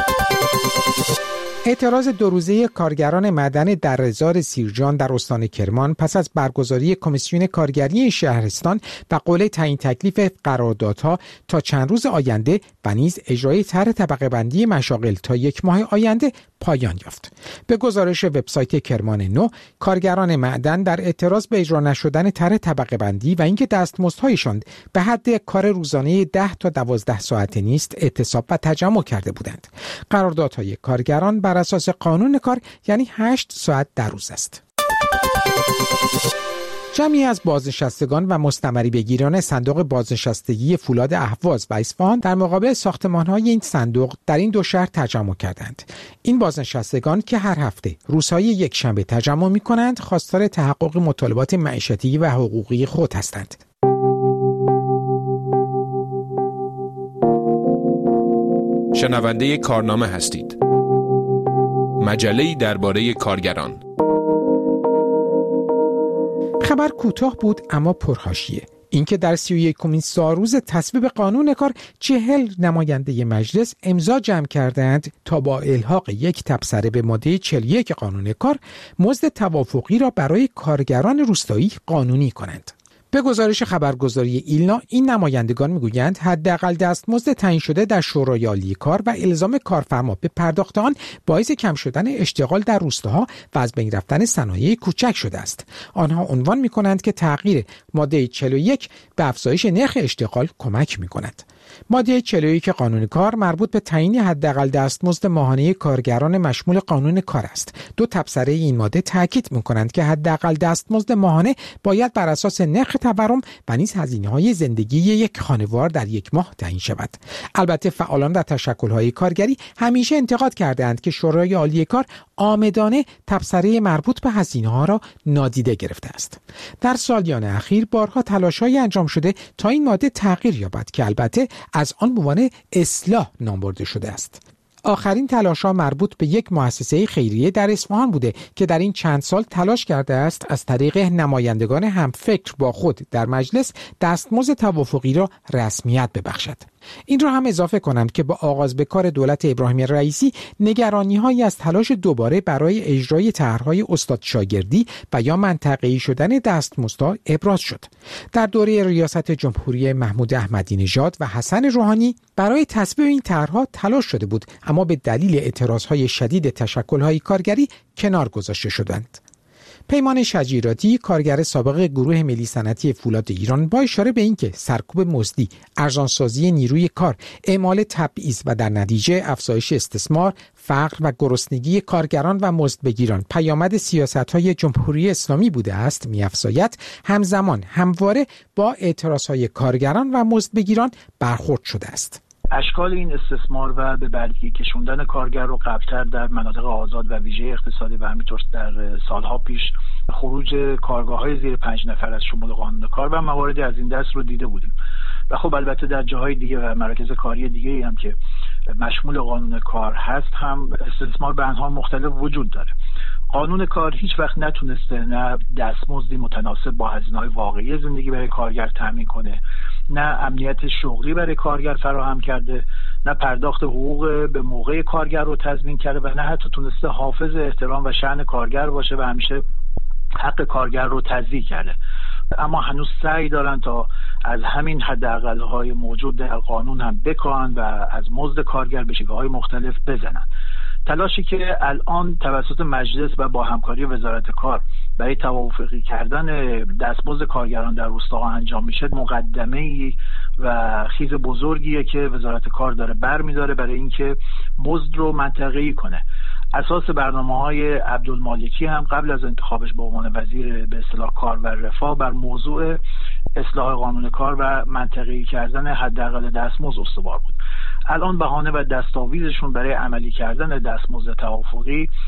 اعتراض دو روزه کارگران معدن دره‌زار سیرجان در استان کرمان پس از برگزاری کمیسیون کارگری شهرستان و قول تعیین تکلیف قراردادها تا چند روز آینده و نیز اجرای طرح طبقه بندی مشاغل تا یک ماه آینده پایان یافت. به گزارش وبسایت کرمان نو، کارگران معدن در اعتراض به اجرا نشدن طرح طبقه بندی و اینکه دستمزدهایشان به حد کار روزانه ده تا دوازده ساعته نیست، اعتصاب و تجمع کرده بودند. قراردادهای کارگران بر اساس قانون کار یعنی هشت ساعت در روز است. جمعی از بازنشستگان و مستمری بگیران صندوق بازنشستگی فولاد اهواز و اصفهان در مقابل ساختمان‌های این صندوق در این دو شهر تجمع کردند. این بازنشستگان که هر هفته روزهای یکشنبه تجمع می‌کنند، خواستار تحقق مطالبات معیشتی و حقوقی خود هستند. شنونده کارنامه هستید. مجله‌ای درباره کارگران. خبر کوتاه بود اما پرحاشیه. اینکه در سی و یکمین سالروز تصویب قانون کار چهل نماینده مجلس امضا جمع کردند تا با الحاق یک تبصره به ماده چهل و یک قانون کار مزد توافقی را برای کارگران روستایی قانونی کنند. به گزارش خبرگزاری ایلنا، این نمایندگان میگویند حداقل دستمزد تعیین شده در شورای عالی کار و الزام کارفرما به پرداخت آن باعث کم شدن اشتغال در روستاها و از بین رفتن صنایع کوچک شده است. آنها عنوان می‌کنند که تغییر ماده چهل و یک به افزایش نرخ اشتغال کمک می‌کند. ماده چهل و یک قانون کار مربوط به تعیین حداقل دستمزد ماهانه کارگران مشمول قانون کار است. دو تبصره این ماده تاکید می‌کنند که حداقل دستمزد ماهانه باید بر اساس نرخ تورم و نیز هزینه‌های زندگی یک خانوار در یک ماه تعیین شود. البته فعالان و تشکل‌های کارگری همیشه انتقاد کردند که شورای عالی کار عامدانه تبصره مربوط به هزینه‌ها را نادیده گرفته است. در سالیان اخیر بارها تلاش‌هایی انجام شده تا این ماده تغییر یابد که البته از آن به عنوان اصلاح نام برده شده است. آخرین تلاش‌ها مربوط به یک مؤسسه خیریه در اصفهان بوده که در این چند سال تلاش کرده است از طریق نمایندگان همفکر با خود در مجلس دستمزد توافقی را رسمیت ببخشد. این را هم اضافه کنم که با آغاز به کار دولت ابراهیم رئیسی نگرانی‌هایی از تلاش دوباره برای اجرای طرح‌های استاد شاگردی و یا منطقه‌ای شدن دستمزدها ابراز شد. در دوره ریاست جمهوری محمود احمدی نژاد و حسن روحانی برای تصویب این طرح‌ها تلاش شده بود، اما به دلیل اعتراض‌های شدید تشکل‌های کارگری کنار گذاشته شدند. پیمان شجیراتی، کارگر سابق گروه ملی صنعتی فولاد ایران، با اشاره به اینکه سرکوب مزدی، ارزانسازی نیروی کار، اعمال تبعیض و در نتیجه افزایش استثمار، فقر و گرسنگی کارگران و مزدبگیران پیامد سیاست‌های جمهوری اسلامی بوده است، می‌افزاید همزمان همواره با اعتراض‌های کارگران و مزدبگیران برخورد شده است. اشکال این استثمار و به بلدی کشوندن کارگر رو قبلتر در مناطق آزاد و ویژه اقتصادی و همینطور در سالها پیش خروج کارگاه‌های زیر پنج نفر از شمول قانون کار و مواردی از این دست رو دیده بودیم. و خب البته در جاهای دیگه و مراکز کاری دیگه هم که مشمول قانون کار هست هم استثمار به انواع مختلف وجود داره. قانون کار هیچ وقت نتونسته نه دستمزدی متناسب با هزینه‌های واقعی زندگی برای کارگر تامین کنه، نه امنیت شغلی برای کارگر فراهم کرده، نه پرداخت حقوق به موقع کارگر رو تضمین کرده و نه حتی تونسته حافظ احترام و شأن کارگر باشه و همیشه حق کارگر رو تضییع کرده. اما هنوز سعی دارن تا از همین حداقل‌های موجود در قانون هم بکاهن و از مزد کارگر به شکل‌های مختلف بزنن. تلاشی که الان توسط مجلس و با همکاری وزارت کار برای توافقی کردن دستمزد کارگران در روستاها انجام میشه مقدمه‌ای و خیز بزرگیه که وزارت کار داره برمی‌داره برای اینکه مزد رو منطقه‌ای کنه. اساس برنامه‌های عبدالمالکی هم قبل از انتخابش به عنوان وزیر به اصطلاح کار و رفاه بر موضوع اصلاح قانون کار و منطقه‌ای کردن حداقل دستمزد استوار بود. الان بهانه و دستاویزشون برای عملی کردن دستمزد توافقی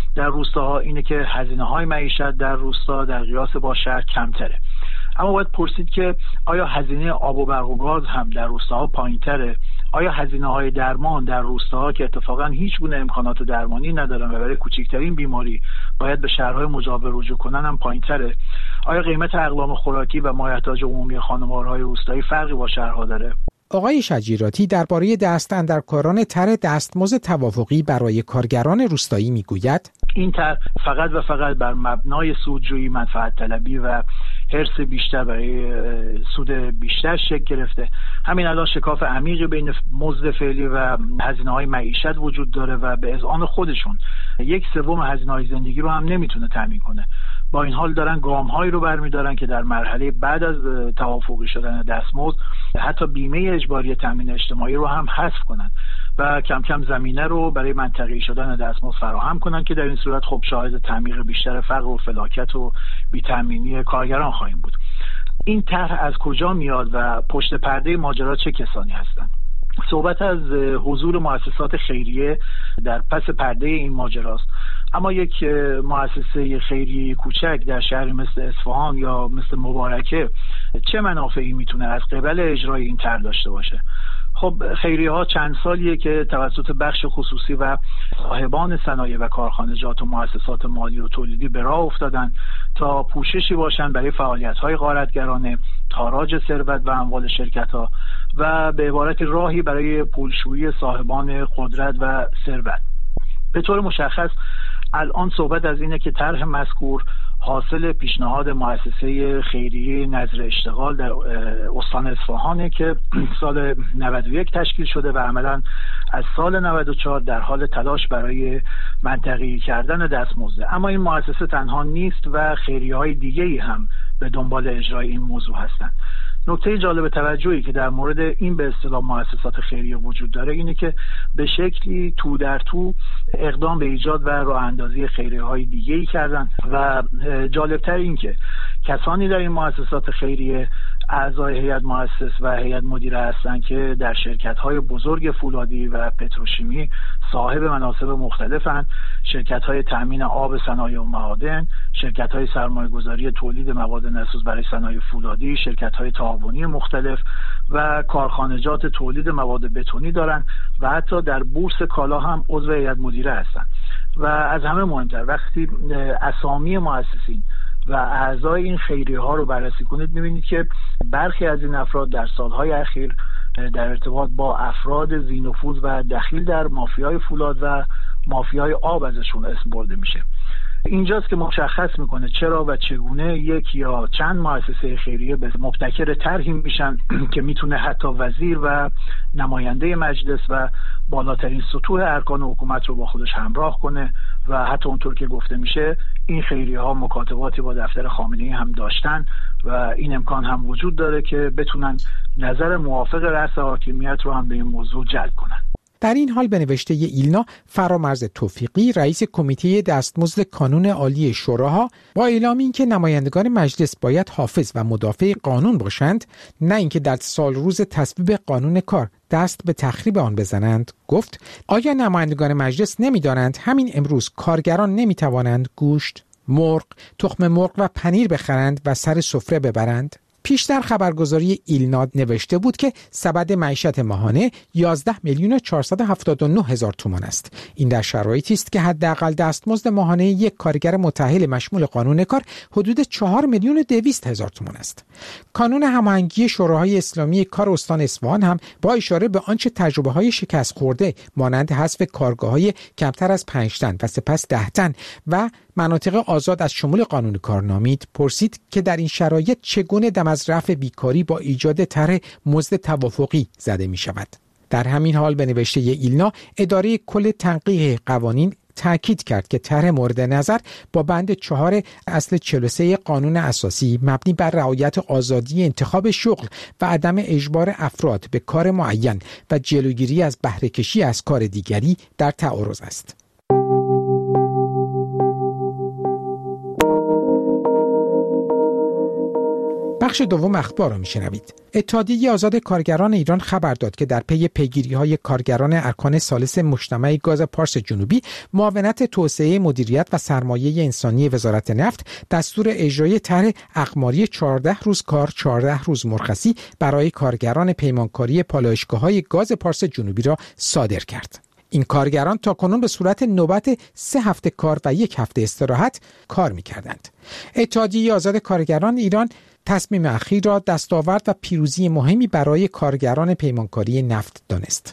در روستاها اینه که هزینه‌های معیشت در روستا در قیاس با شهر کمتره. اما باید پرسید که آیا هزینه آب و برق و گاز هم در روستاها پایین‌تره؟ آیا هزینه‌های درمان در روستاها که اتفاقا هیچ گونه امکانات درمانی ندارن و برای کوچکترین بیماری باید به شهرهای مجاور رجوع کنن هم پایین‌تره؟ آیا قیمت اقلام خوراکی و مایحتاج عمومی خانوارهای روستایی فرقی با شهرها داره؟ آقای شجیراتی درباره دست اندرکاران طرح دستمزد توافقی برای کارگران روستایی میگوید این طرح فقط و فقط بر مبنای سودجویی، منفعت طلبی و حرص بیشتر برای سود بیشتر شکل گرفته. همین الان شکاف عمیقی بین مزد فعلی و هزینه‌های معیشت وجود داره و به اذعان خودشون یک سوم هزینه‌های زندگی رو هم نمیتونه تامین کنه. با این حال دارن گام‌هایی رو برمی‌دارن که در مرحله بعد از توافقی شدن دستمزد حتی بیمه اجباری تامین اجتماعی رو هم حذف کنن و کم کم زمینه رو برای منطقه‌ای شدن دستمزد فراهم کنن که در این صورت خب شاهد تعمیق بیشتر فقر و فلاکت و بی‌تأمینی کارگران خواهیم بود. این طرح از کجا میاد و پشت پرده ماجرا چه کسانی هستند؟ صحبت از حضور مؤسسات خیریه در پس پرده این ماجراست، اما یک مؤسسه خیریه کوچک در شهری مثل اصفهان یا مثل مبارکه چه منافعی میتونه از قبل اجرای این طرح داشته باشه؟ خب خیریه ها چند سالیه که توسط بخش خصوصی و صاحبان صنایع و کارخانجات و مؤسسات مالی و تولیدی به راه افتادن تا پوششی باشن برای فعالیت‌های غارتگرانه، تاراج ثروت و اموال شرکت‌ها و به عبارت راهی برای پولشویی صاحبان قدرت و ثروت. به طور مشخص الان صحبت از اینه که طرح مذکور حاصل پیشنهاد مؤسسه خیریه نظر اشتغال در استان اصفهانه که سال نود و یک تشکیل شده و عملاً از سال نود و چهار در حال تلاش برای منطقه‌ای کردن دستمزد. اما این مؤسسه تنها نیست و خیریه‌های دیگه‌ای هم به دنبال اجرای این موضوع هستند. نکته جالب توجهی که در مورد این به اصطلاح مؤسسات خیریه وجود داره اینه که به شکلی تو در تو اقدام به ایجاد و راه اندازی خیریه‌های دیگه‌ای کردن و جالبتر این که کسانی در این مؤسسات خیریه اعضای هیئت مؤسس و هیئت مدیره هستند که در شرکت‌های بزرگ فولادی و پتروشیمی صاحب مناصب مختلفند، شرکت‌های تأمین آب، صنایع و معادن، شرکت‌های سرمایه‌گذاری تولید مواد نسوز برای صنایع فولادی، شرکت‌های تعاونی مختلف و کارخانجات تولید مواد بتونی دارند و حتی در بورس کالا هم عضو هیئت مدیره هستند. و از همه مهمتر وقتی اسامی مؤسسین و اعضای این خیریه ها رو بررسی کنید می‌بینید که برخی از این افراد در سالهای اخیر در ارتباط با افراد ذی‌نفوذ و دخیل در مافیای فولاد و مافیای آب ازشون اسم برده میشه. اینجاست که مشخص میکنه چرا و چگونه یک یا چند مؤسسه خیریه به مبتکر طرحی میشن که میتونه حتی وزیر و نماینده مجلس و بالاترین سطوح ارکان حکومت رو با خودش همراه کنه و حتی اونطور که گفته میشه این خیریه ها مکاتباتی با دفتر خامنه‌ای هم داشتن و این امکان هم وجود داره که بتونن نظر موافق رأس حاکمیت رو هم به این موضوع جلب کنن. در این حال به نوشته ایلنا، فرامرز توفیقی رئیس کمیته دستمزد کانون عالی شوراها با اعلام اینکه نمایندگان مجلس باید حافظ و مدافع قانون باشند، نه اینکه در سال روز تصویب قانون کار دست به تخریب آن بزنند، گفت آیا نمایندگان مجلس نمی‌دانند همین امروز کارگران نمی‌توانند گوشت، مرغ، تخم مرغ و پنیر بخرند و سر سفره ببرند؟ پیشتر خبرگزاری ایلنا نوشته بود که سبد معیشت ماهانه یازده میلیون و چهارصد و هفتاد و نه هزار تومان است. این در شرایطی است که حداقل دستمزد ماهانه یک کارگر متأهل مشمول قانون کار حدود چهار میلیون و دویست هزار تومان است. کانون هماهنگی شوراهای اسلامی کار استان اصفهان هم با اشاره به آنچه تجربه‌های شکست خورده مانند حذف کارگاه‌های کمتر از پنج تن و سپس ده تن و مناطق آزاد از شمول قانون کار نامید، پرسید که در این شرایط چگونه دم از رفع بیکاری با ایجاد طرح مزد توافقی زده می شود. در همین حال به نوشته ایلنا، اداره کل تنقیح قوانین تأکید کرد که طرح مورد نظر با بند چهار اصل چهل و سه قانون اساسی مبنی بر رعایت آزادی انتخاب شغل و عدم اجبار افراد به کار معین و جلوگیری از بهره کشی از کار دیگری در تعارض است. بخش دوم اخبار را میشنوید. اتحادیه آزاد کارگران ایران خبر داد که در پی پیگیری‌های کارگران ارکان ثالث مجتمع گاز پارس جنوبی، معاونت توسعه مدیریت و سرمایه انسانی وزارت نفت دستور اجرای طرح اقماری چهارده روز کار چهارده روز مرخصی برای کارگران پیمانکاری پالایشگاه‌های گاز پارس جنوبی را صادر کرد. این کارگران تا کنون به صورت نوبت سه هفته کار و یک هفته استراحت کار می‌کردند. اتحادیه آزاد کارگران ایران تصمیم اخیر را دستاورد و پیروزی مهمی برای کارگران پیمانکاری نفت دانست.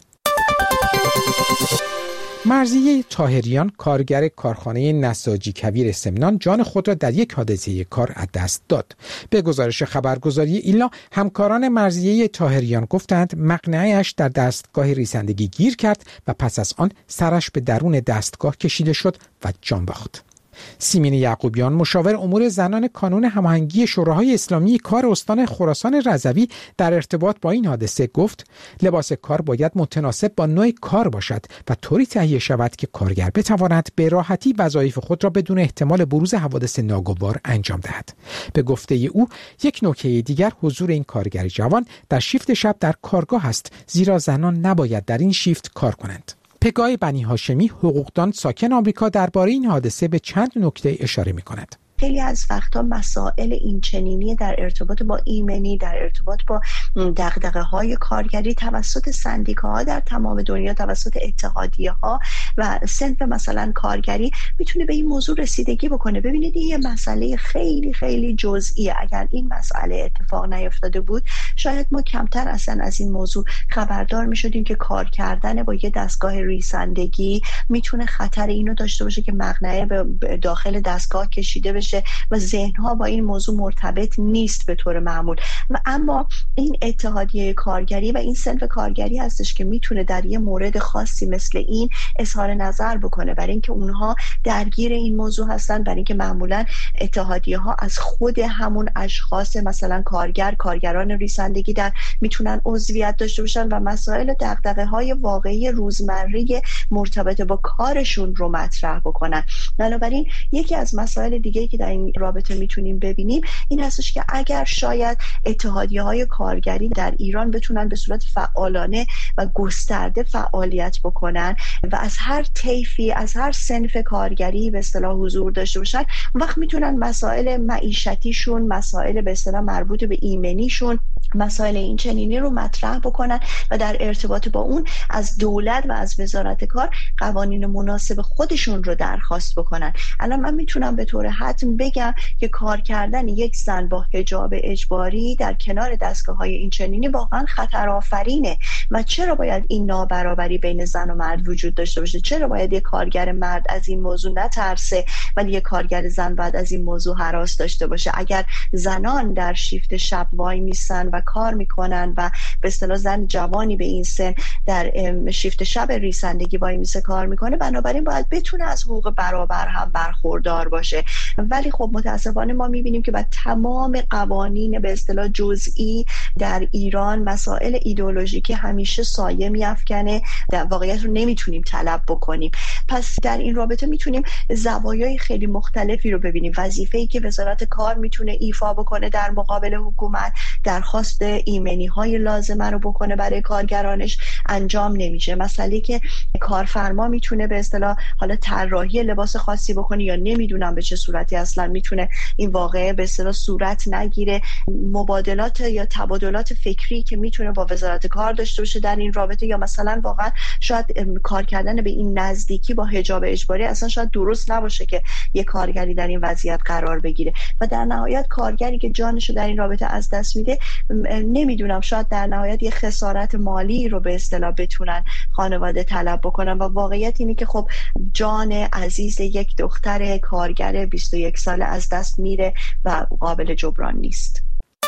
مرضیه طاهریان، کارگر کارخانه نساجی کویر سمنان، جان خود را در یک حادثه کار از دست داد. به گزارش خبرگزاری ایلا، همکاران مرضیه طاهریان گفتند مقنعه‌اش در دستگاه ریسندگی گیر کرد و پس از آن سرش به درون دستگاه کشیده شد و جان باخت. سیمین یعقوبیان، مشاور امور زنان کانون هماهنگی شوراهای اسلامی کار استان خراسان رضوی، در ارتباط با این حادثه گفت لباس کار باید متناسب با نوع کار باشد و طوری تهیه شود که کارگر بتواند به راحتی وظایف خود را بدون احتمال بروز حوادث ناگوار انجام دهد. به گفته او، یک نکته دیگر حضور این کارگر جوان در شیفت شب در کارگاه است، زیرا زنان نباید در این شیفت کار کنند. پگاه بنی هاشمی، حقوقدان ساکن آمریکا، درباره این حادثه به چند نکته اشاره می‌کند. خیلی از وقتا مسائل این چنینی در ارتباط با ایمنی، در ارتباط با دغدغه‌های کارگری توسط سندیکاها در تمام دنیا، توسط اتحادیه‌ها و صنف مثلا کارگری میتونه به این موضوع رسیدگی بکنه. ببینید این یه مسئله خیلی خیلی جزئیه. اگر این مسئله اتفاق نیفتاده بود، شاید ما کمتر اصلا از این موضوع خبردار میشدیم که کار کردن با یه دستگاه ریسندگی میتونه خطر اینو داشته باشه که مقنعه به داخل دستگاه کشیده بشه و ذهنها با این موضوع مرتبط نیست به طور معمول. و اما این اتحادیه کارگری و این صنف کارگری هستش که میتونه در یه مورد خاصی مثل این اظهار نظر بکنه، برای اینکه اونها درگیر این موضوع هستن، برای اینکه معمولا اتحادیه ها از خود همون اشخاص مثلا کارگر، کارگران ریسندگی در میتونن عضویت داشته باشن و مسائل دغدغه های واقعی روزمره مرتبط با کارشون رو مطرح بکنن. بنابراین یکی از مسائل دیگه که در این رابطه میتونیم ببینیم این هستش که اگر شاید اتحادیه‌های کارگری در ایران بتونن به صورت فعالانه و گسترده فعالیت بکنن و از هر طیفی، از هر صنف کارگری به اصطلاح حضور داشته باشن، وقت میتونن مسائل معیشتیشون، مسائل به اصطلاح مربوط به ایمنیشون، مسائل این چنینی رو مطرح بکنن و در ارتباط با اون از دولت و از وزارت کار قوانین مناسب خودشون رو درخواست بکنن. الان من میتونم به طور حتم بگم که کار کردن یک زن با حجاب اجباری در کنار دستگاه‌های این چنینی واقعا خطرآفرینه. و چرا باید این نابرابری بین زن و مرد وجود داشته باشه؟ چرا باید یک کارگر مرد از این موضوع نترسه ولی یک کارگر زن باید از این موضوع هراس داشته باشه؟ اگر زنان در شیفت شب وای میسن و کار میکنن و به اصطلاح زن جوانی به این سن در شیفت شب ریسندگی وای میسه کار میکنه، بنابراین باید بتونه از حقوق برابر هم برخوردار باشه. ولی خب متاسفانه ما میبینیم که با تمام قوانین به اصطلاح جزئی در ایران مسائل ایدئولوژیکی همیشه سایه میافکنه، در واقعیت رو نمیتونیم طلب بکنیم. پس در این رابطه میتونیم زوایای خیلی مختلفی رو ببینیم. وظیفه‌ای که وزارت کار میتونه ایفا بکنه در مقابل حکومت، درخواست ایمنی های لازمه رو بکنه برای کارگرانش انجام نمیشه. مسئله که کارفرما میتونه به اصطلاح حالا طراحی لباس خاصی بکنه یا نمیدونم به چه صورتی اصلا میتونه این واقعه به اصطلاح صورت نگیره. مبادلات یا تبادلات فکری که میتونه با وزارت کار داشته باشه در این رابطه، یا مثلا واقعا شاید کار کردن به این نزدیکی با حجاب اجباری اصلا شاید درست نباشه که یه کارگری در این وضعیت قرار بگیره. و در نهایت کارگری که جانشو در این رابطه از دست میده، نمیدونم شاید در نهایت یه خسارت مالی رو به اصطلاح بتونن خانواده طلب بکنن. و واقعیت اینه که خب جان عزیز یک دختر کارگر بیست و یک ساله از دست میره و قابل جبران نیست.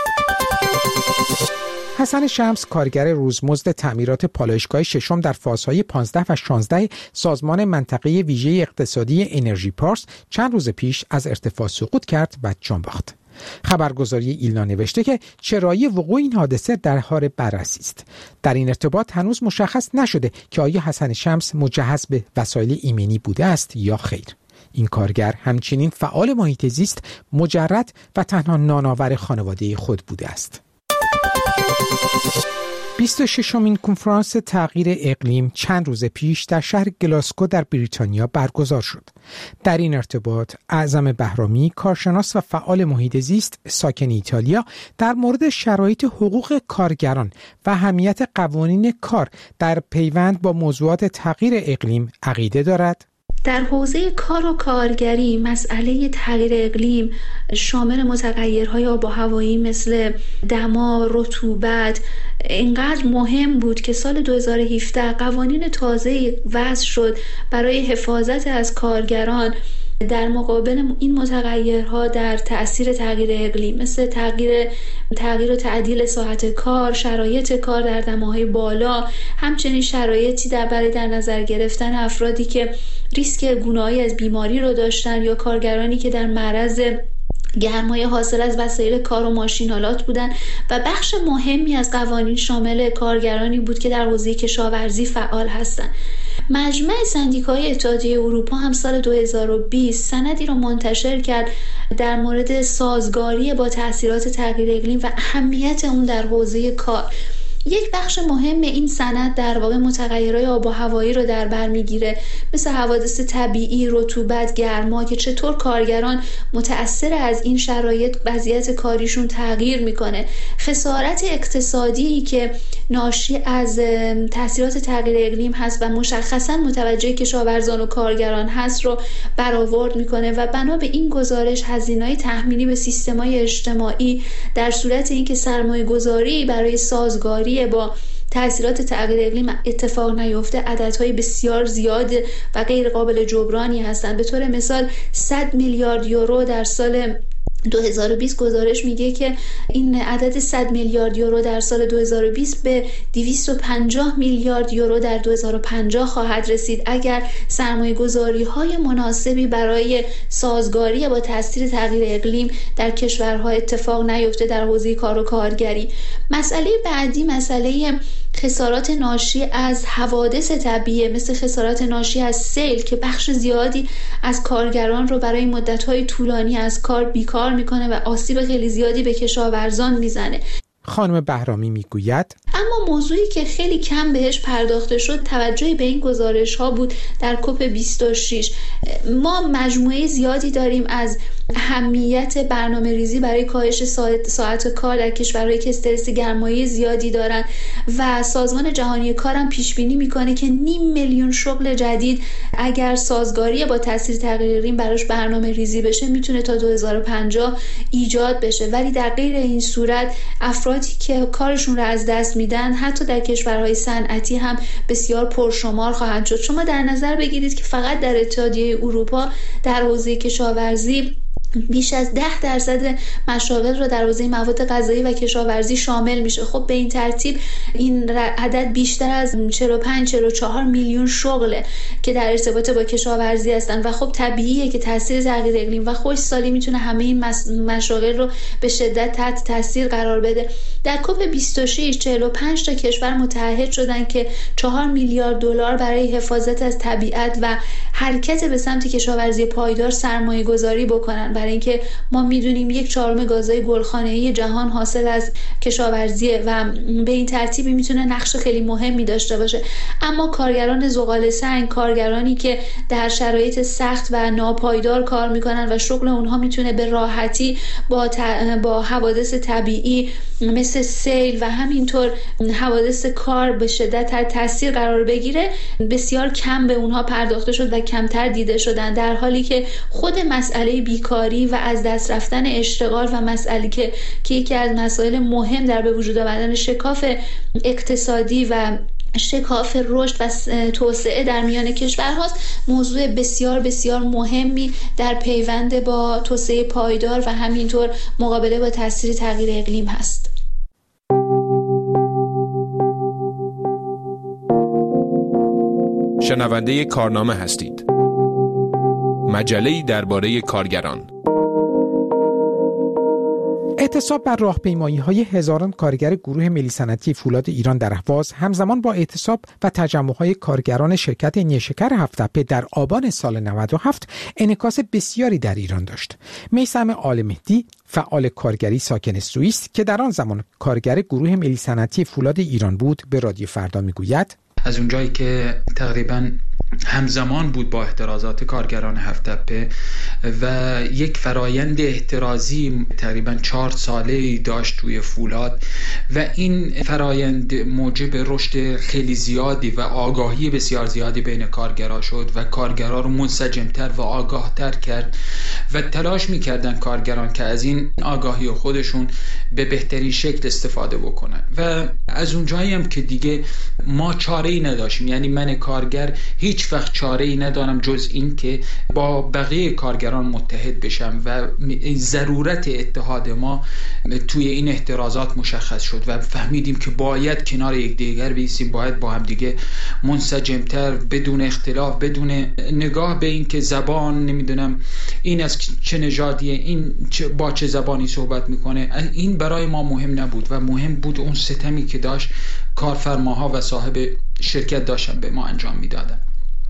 حسن شمس، کارگر روزمزد تعمیرات پالایشگاه ششم در فازهای پانزده و شانزده سازمان منطقه ویژه اقتصادی انرژی پارس، چند روز پیش از ارتفاع سقوط کرد و جان باخت. خبرگزاری ایلنا نوشته که چرایی وقوع این حادثه در حال بررسی است. در این ارتباط هنوز مشخص نشده که آیا حسن شمس مجهز به وسایل ایمنی بوده است یا خیر. این کارگر همچنین فعال محیط زیست مجرد و تنها نانآور خانواده خود بوده است. بیست و ششمین کنفرانس تغییر اقلیم چند روز پیش در شهر گلاسکو در بریتانیا برگزار شد. در این ارتباط اعظم بهرامی، کارشناس و فعال محیط زیست ساکن ایتالیا، در مورد شرایط حقوق کارگران و اهمیت قوانین کار در پیوند با موضوعات تغییر اقلیم عقیده دارد. در حوزه کار و کارگری مسئله تغییر اقلیم شامل متغیرهای آب و هوایی مثل دما، رطوبت اینقدر مهم بود که سال دو هزار و هفده قوانین تازه وضع شد برای حفاظت از کارگران در مقابل این متغیرها در تأثیر تغییر اقلیم، مثل تغییر تغییر و تعدیل ساعت کار، شرایط کار در دماهای بالا، همچنین شرایطی در برای در نظر گرفتن افرادی که ریسک گونه‌ای از بیماری رو داشتن یا کارگرانی که در معرض گرمای حاصل از وسایل کار و ماشینالات بودند و بخش مهمی از قوانین شامل کارگرانی بود که در حوزه کشاورزی فعال هستند. مجمع سندیکاهای اتحادیه اروپا هم سال دو هزار و بیست سندی رو منتشر کرد در مورد سازگاری با تأثیرات تغییر اقلیم و اهمیت اون در حوزه کار. یک بخش مهم این سند در واقع متغیرهای آب و هوایی رو در بر میگیره، مثل حوادث طبیعی، رطوبت، گرما، که چطور کارگران متأثر از این شرایط وضعیت کاریشون تغییر میکنه. خسارت اقتصادی که ناشی از تاثیرات تغییر اقلیم هست و مشخصا متوجه کشاورزان و کارگران هست رو برآورد میکنه و بنا به این گزارش هزینه‌های تحمیلی به سیستم‌های اجتماعی در صورت اینکه سرمایه‌گذاری برای سازگاری با تأثیرات تغییر اقلیم اتفاق نیفته عددهای بسیار زیاد و غیر قابل جبرانی هستند. به طور مثال صد میلیارد یورو در سال دو هزار و بیست گزارش میگه که این عدد صد میلیارد یورو در سال دو هزار و بیست به دویست و پنجاه میلیارد یورو در دو هزار و پنجاه خواهد رسید اگر سرمایه‌گذاری‌های مناسبی برای سازگاری با تاثیر تغییر اقلیم در کشورها اتفاق نیفته در حوزه کار و کارگری. مسئله بعدی مسئله خسارات ناشی از حوادث طبیعی مثل خسارات ناشی از سیل که بخش زیادی از کارگران رو برای مدت‌های طولانی از کار بیکار میکنه و آسیب خیلی زیادی به کشاورزان میزنه. خانم بهرامی میگوید اما موضوعی که خیلی کم بهش پرداخته شد توجه به این گزارش ها بود. در کوپ بیست و شش ما مجموعه زیادی داریم از اهمیت برنامه ریزی برای کاهش ساعت, ساعت کار در کشورهایی که استرس گرمایی زیادی دارن و سازمان جهانی کار هم پیش بینی میکنه که نیم میلیون شغل جدید اگر سازگاری با تاثیر تغییر اقلیم براش برنامه ریزی بشه میتونه تا دو هزار و پنجاه ایجاد بشه. ولی در غیر این صورت افرادی که کارشون رو از دست میدن حتی در کشورهای صنعتی هم بسیار پرشمار خواهند شد. شما در نظر بگیرید که فقط در اتحادیه اروپا در حوزه کشاورزی بیش از ده درصد مشاغل رو در حوزه مواد غذایی و کشاورزی شامل میشه. خب به این ترتیب این عدد بیشتر از چهل و پنج چهل و چهار میلیون شغله که در ارتباط با کشاورزی هستن و خب طبیعیه که تاثیر تغییر اقلیم و خشکسالی میتونه همه این مشاغل رو به شدت تحت تاثیر قرار بده. در کوپ بیست و شش چهل و پنج تا کشور متحد شدن که چهار میلیارد دلار برای حفاظت از طبیعت و حرکت به سمت کشاورزی پایدار سرمایه گذاری بکنن، برای اینکه ما میدونیم یک چهارم گازهای گلخانه‌ای جهان حاصل از کشاورزیه و به این ترتیبی میتونه نقش خیلی مهمی داشته باشه. اما کارگران زغال سنگ، کارگرانی که در شرایط سخت و ناپایدار کار میکنن و شغل اونها میتونه به راحتی با ت... با حوادث طبیعی مثل سیل و همینطور حوادث کار به شدت تحت تاثیر قرار بگیره، بسیار کم به اونها پرداخته شد و کمتر دیده شدن، در حالی که خود مسئله بیکاری و از دست رفتن اشتغال و مسئله که که یکی از مسائل مهم در به وجود آمدن شکاف اقتصادی و شکاف رشد و توسعه در میان کشورهاست، موضوع بسیار بسیار مهمی در پیوند با توسعه پایدار و همینطور مقابله با تاثیر تغییر اقلیم هست. شنونده کارنامه هستید. مجله‌ای درباره کارگران. اعتصاب بر راهپیمایی‌های هزاران کارگر گروه ملی صنعتی فولاد ایران در اهواز همزمان با اعتصاب و تجمع‌های کارگران شرکت نیشکر هفت‌تپه در آبان سال نود و هفت انعکاس بسیاری در ایران داشت. میثم آل‌مهدی، فعال کارگری ساکن سوئیس که در آن زمان کارگر گروه ملی صنعتی فولاد ایران بود، به رادیو فردا میگوید: از اونجایی که تقریباً همزمان بود با احترازات کارگران هفت‌تپه و یک فرایند احترازی تقریباً چهار ساله‌ای داشت توی فولاد و این فرایند موجب رشد خیلی زیادی و آگاهی بسیار زیادی بین کارگرها شد و کارگرها رو منسجمتر و آگاهتر کرد و تلاش می‌کردن کارگران که از این آگاهی خودشون به بهترین شکل استفاده بکنن و از اونجایی هم که دیگه ما چاره‌ای نداشتیم، یعنی من کارگر هیچ هیچ وقت چاره‌ای ندارم جز این که با بقیه کارگران متحد بشم و ضرورت اتحاد ما توی این احترازات مشخص شد و فهمیدیم که باید کنار یکدیگر بیستیم، باید با هم دیگه منسجمتر، بدون اختلاف، بدون نگاه به این که زبان نمیدونم این از چه نژادیه، این با چه زبانی صحبت میکنه، این برای ما مهم نبود و مهم بود اون ستمی که داشت کارفرماها و صاحب شرکت داشتن به ما انجام میدادن.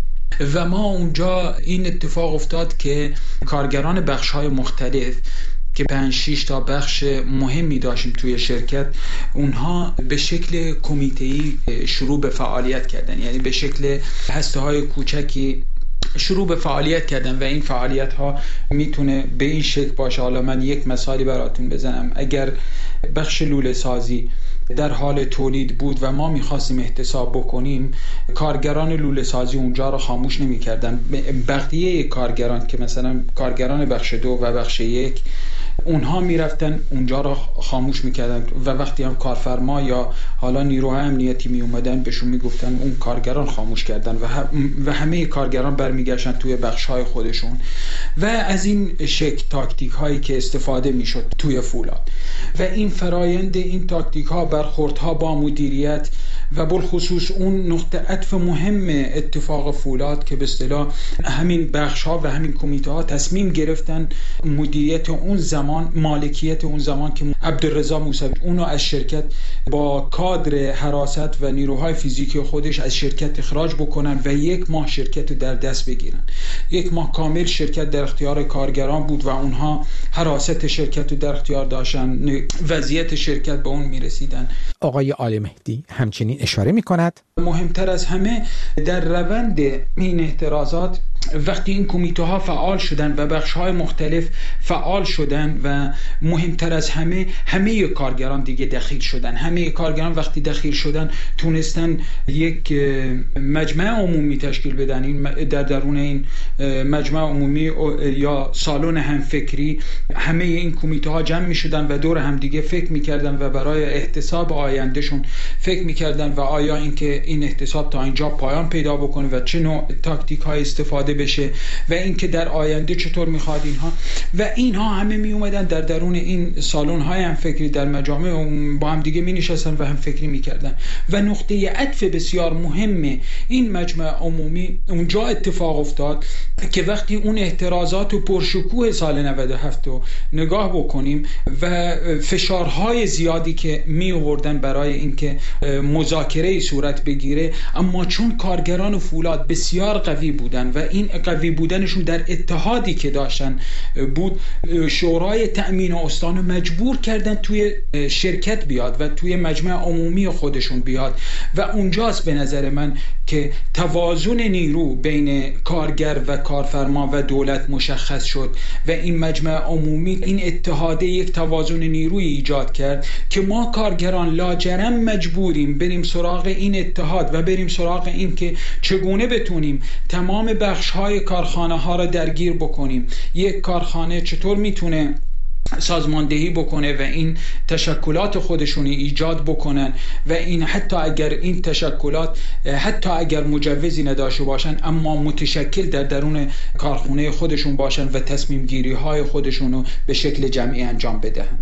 و ما اونجا این اتفاق افتاد که کارگران بخش‌های مختلف که پنج شش تا بخش مهمی داشتیم توی شرکت، اونها به شکل کمیته‌ای شروع به فعالیت کردن، یعنی به شکل هسته‌های کوچکی شروع به فعالیت کردن و این فعالیت ها میتونه به این شکل باشه. حالا من یک مثالی براتون بزنم. اگر بخش لوله سازی در حال تولید بود و ما میخواستیم احتساب بکنیم، کارگران لوله سازی اونجا رو خاموش نمی کردن. بقیه کارگران که مثلا کارگران بخش دو و بخش یک، اونها میرفتن اونجا رو خاموش میکردن و وقتی هم کارفرما یا حالا نیروهای امنیتی می اومدن بهشون میگفتن اون کارگران خاموش کردن و, و همه کارگران برمیگشتن توی بخش‌های خودشون و از این شکل تاکتیک هایی که استفاده میشد توی فولاد و این فرایند، این تاکتیک ها، برخوردها با مدیریت و بالخصوص اون نقطه عطف مهم اتفاق فولاد که به اصطلاح همین بخش ها و همین کمیته ها تصمیم گرفتن مدیریت اون زمان، مالکیت اون زمان که عبدالرضا موسوی اونو از شرکت با کادر حراست و نیروهای فیزیکی خودش از شرکت اخراج بکنن و یک ماه شرکت رو در دست بگیرن. یک ماه کامل شرکت در اختیار کارگران بود و اونها حراست شرکت رو در اختیار داشتن، وضعیت شرکت به اون میرسیدن. آقای آل‌مهدی همچنین اشاره میکند مهمتر از همه در روند این احترازات وقتی این کمیته ها فعال شدن و بخش های مختلف فعال شدن و مهمتر از همه همه کارگران دیگه دخیل شدن. همه کارگران وقتی دخیل شدن تونستن یک مجمع عمومی تشکیل بدن. این در درون این مجمع عمومی یا سالن همفکری همه این کمیته ها جمع می شدن و دور هم دیگه فکر می کردن و برای احتساب آیندهشون فکر می کردن و آیا اینکه این احتساب تا اینجا پایان پیدا بکنه و چه نوع تاکتیک های استفاده بشه و اینکه در آینده چطور میخواد اینها و اینها همه می اومدن در درون این سالن های هم فکری در مجامع با هم دیگه می نشستن و هم فکری می کردن و نقطه عطف بسیار مهم این مجمع عمومی اونجا اتفاق افتاد که وقتی اون احترازات و پرشکوه سال نود و هفت رو نگاه بکنیم و فشارهای زیادی که می آوردن برای اینکه مذاکره صورت بگیره، اما چون کارگران فولاد بسیار قوی بودن و این قوی بودنشون در اتحادی که داشتن بود، شورای تأمین استان مجبور کردن توی شرکت بیاد و توی مجمع عمومی خودشون بیاد و اونجاست به نظر من که توازن نیرو بین کارگر و کارفرما و دولت مشخص شد و این مجمع عمومی این اتحاد یک توازن نیروی ایجاد کرد که ما کارگران لاجرم مجبوریم بریم سراغ این اتحاد و بریم سراغ این که چگونه بتونیم تمام بخش‌های کارخانه ها را درگیر بکنیم. یک کارخانه چطور میتونه سازماندهی بکنه و این تشکلات خودشونی ایجاد بکنن و این حتی اگر این تشکلات حتی اگر مجوزی نداشته باشن اما متشکل در درون کارخانه خودشون باشن و تصمیم گیری های خودشون رو به شکل جمعی انجام بدهند.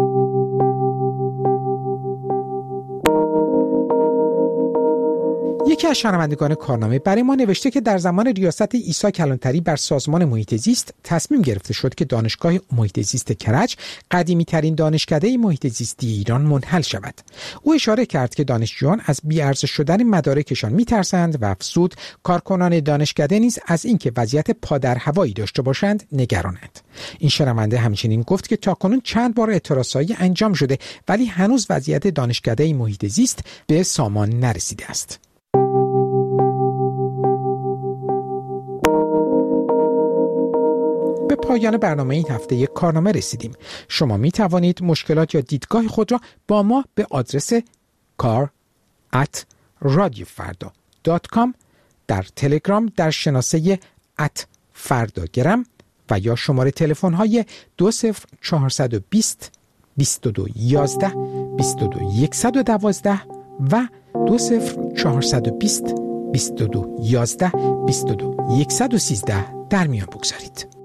یک یکی از شنوندگان کارنامه برای ما نوشته که در زمان ریاست عیسی کلانتری بر سازمان محیط زیست تصمیم گرفته شد که دانشگاه محیط زیست کرج قدیمی ترین دانشکده محیط زیستی ایران منحل شود. او اشاره کرد که دانشجویان از بی‌ارزش شدن مدارکشان میترسند و افزود کارکنان دانشکده نیز از اینکه وضعیت پادرهوایی داشته باشند نگرانند. این شنونده همچنین گفت که تاکنون چند بار اعتراضایی انجام شده ولی هنوز وضعیت دانشکده محیط زیست به سامان نرسیده است. به پایان برنامه این هفته یک کارنامه رسیدیم. شما می توانید مشکلات یا دیدگاه خود را با ما به آدرس کار ات رادیو فردا دات کام در تلگرام در شناسه ات فرداگرم و یا شماره تلفن های دو صفر چهارصد و بیست بیست و دو یازده بیست و دو صد و دوازده و دو صفر چهارصد و بیست بیست و دو یازده بیست و دو صد و سیزده در میان بگذارید.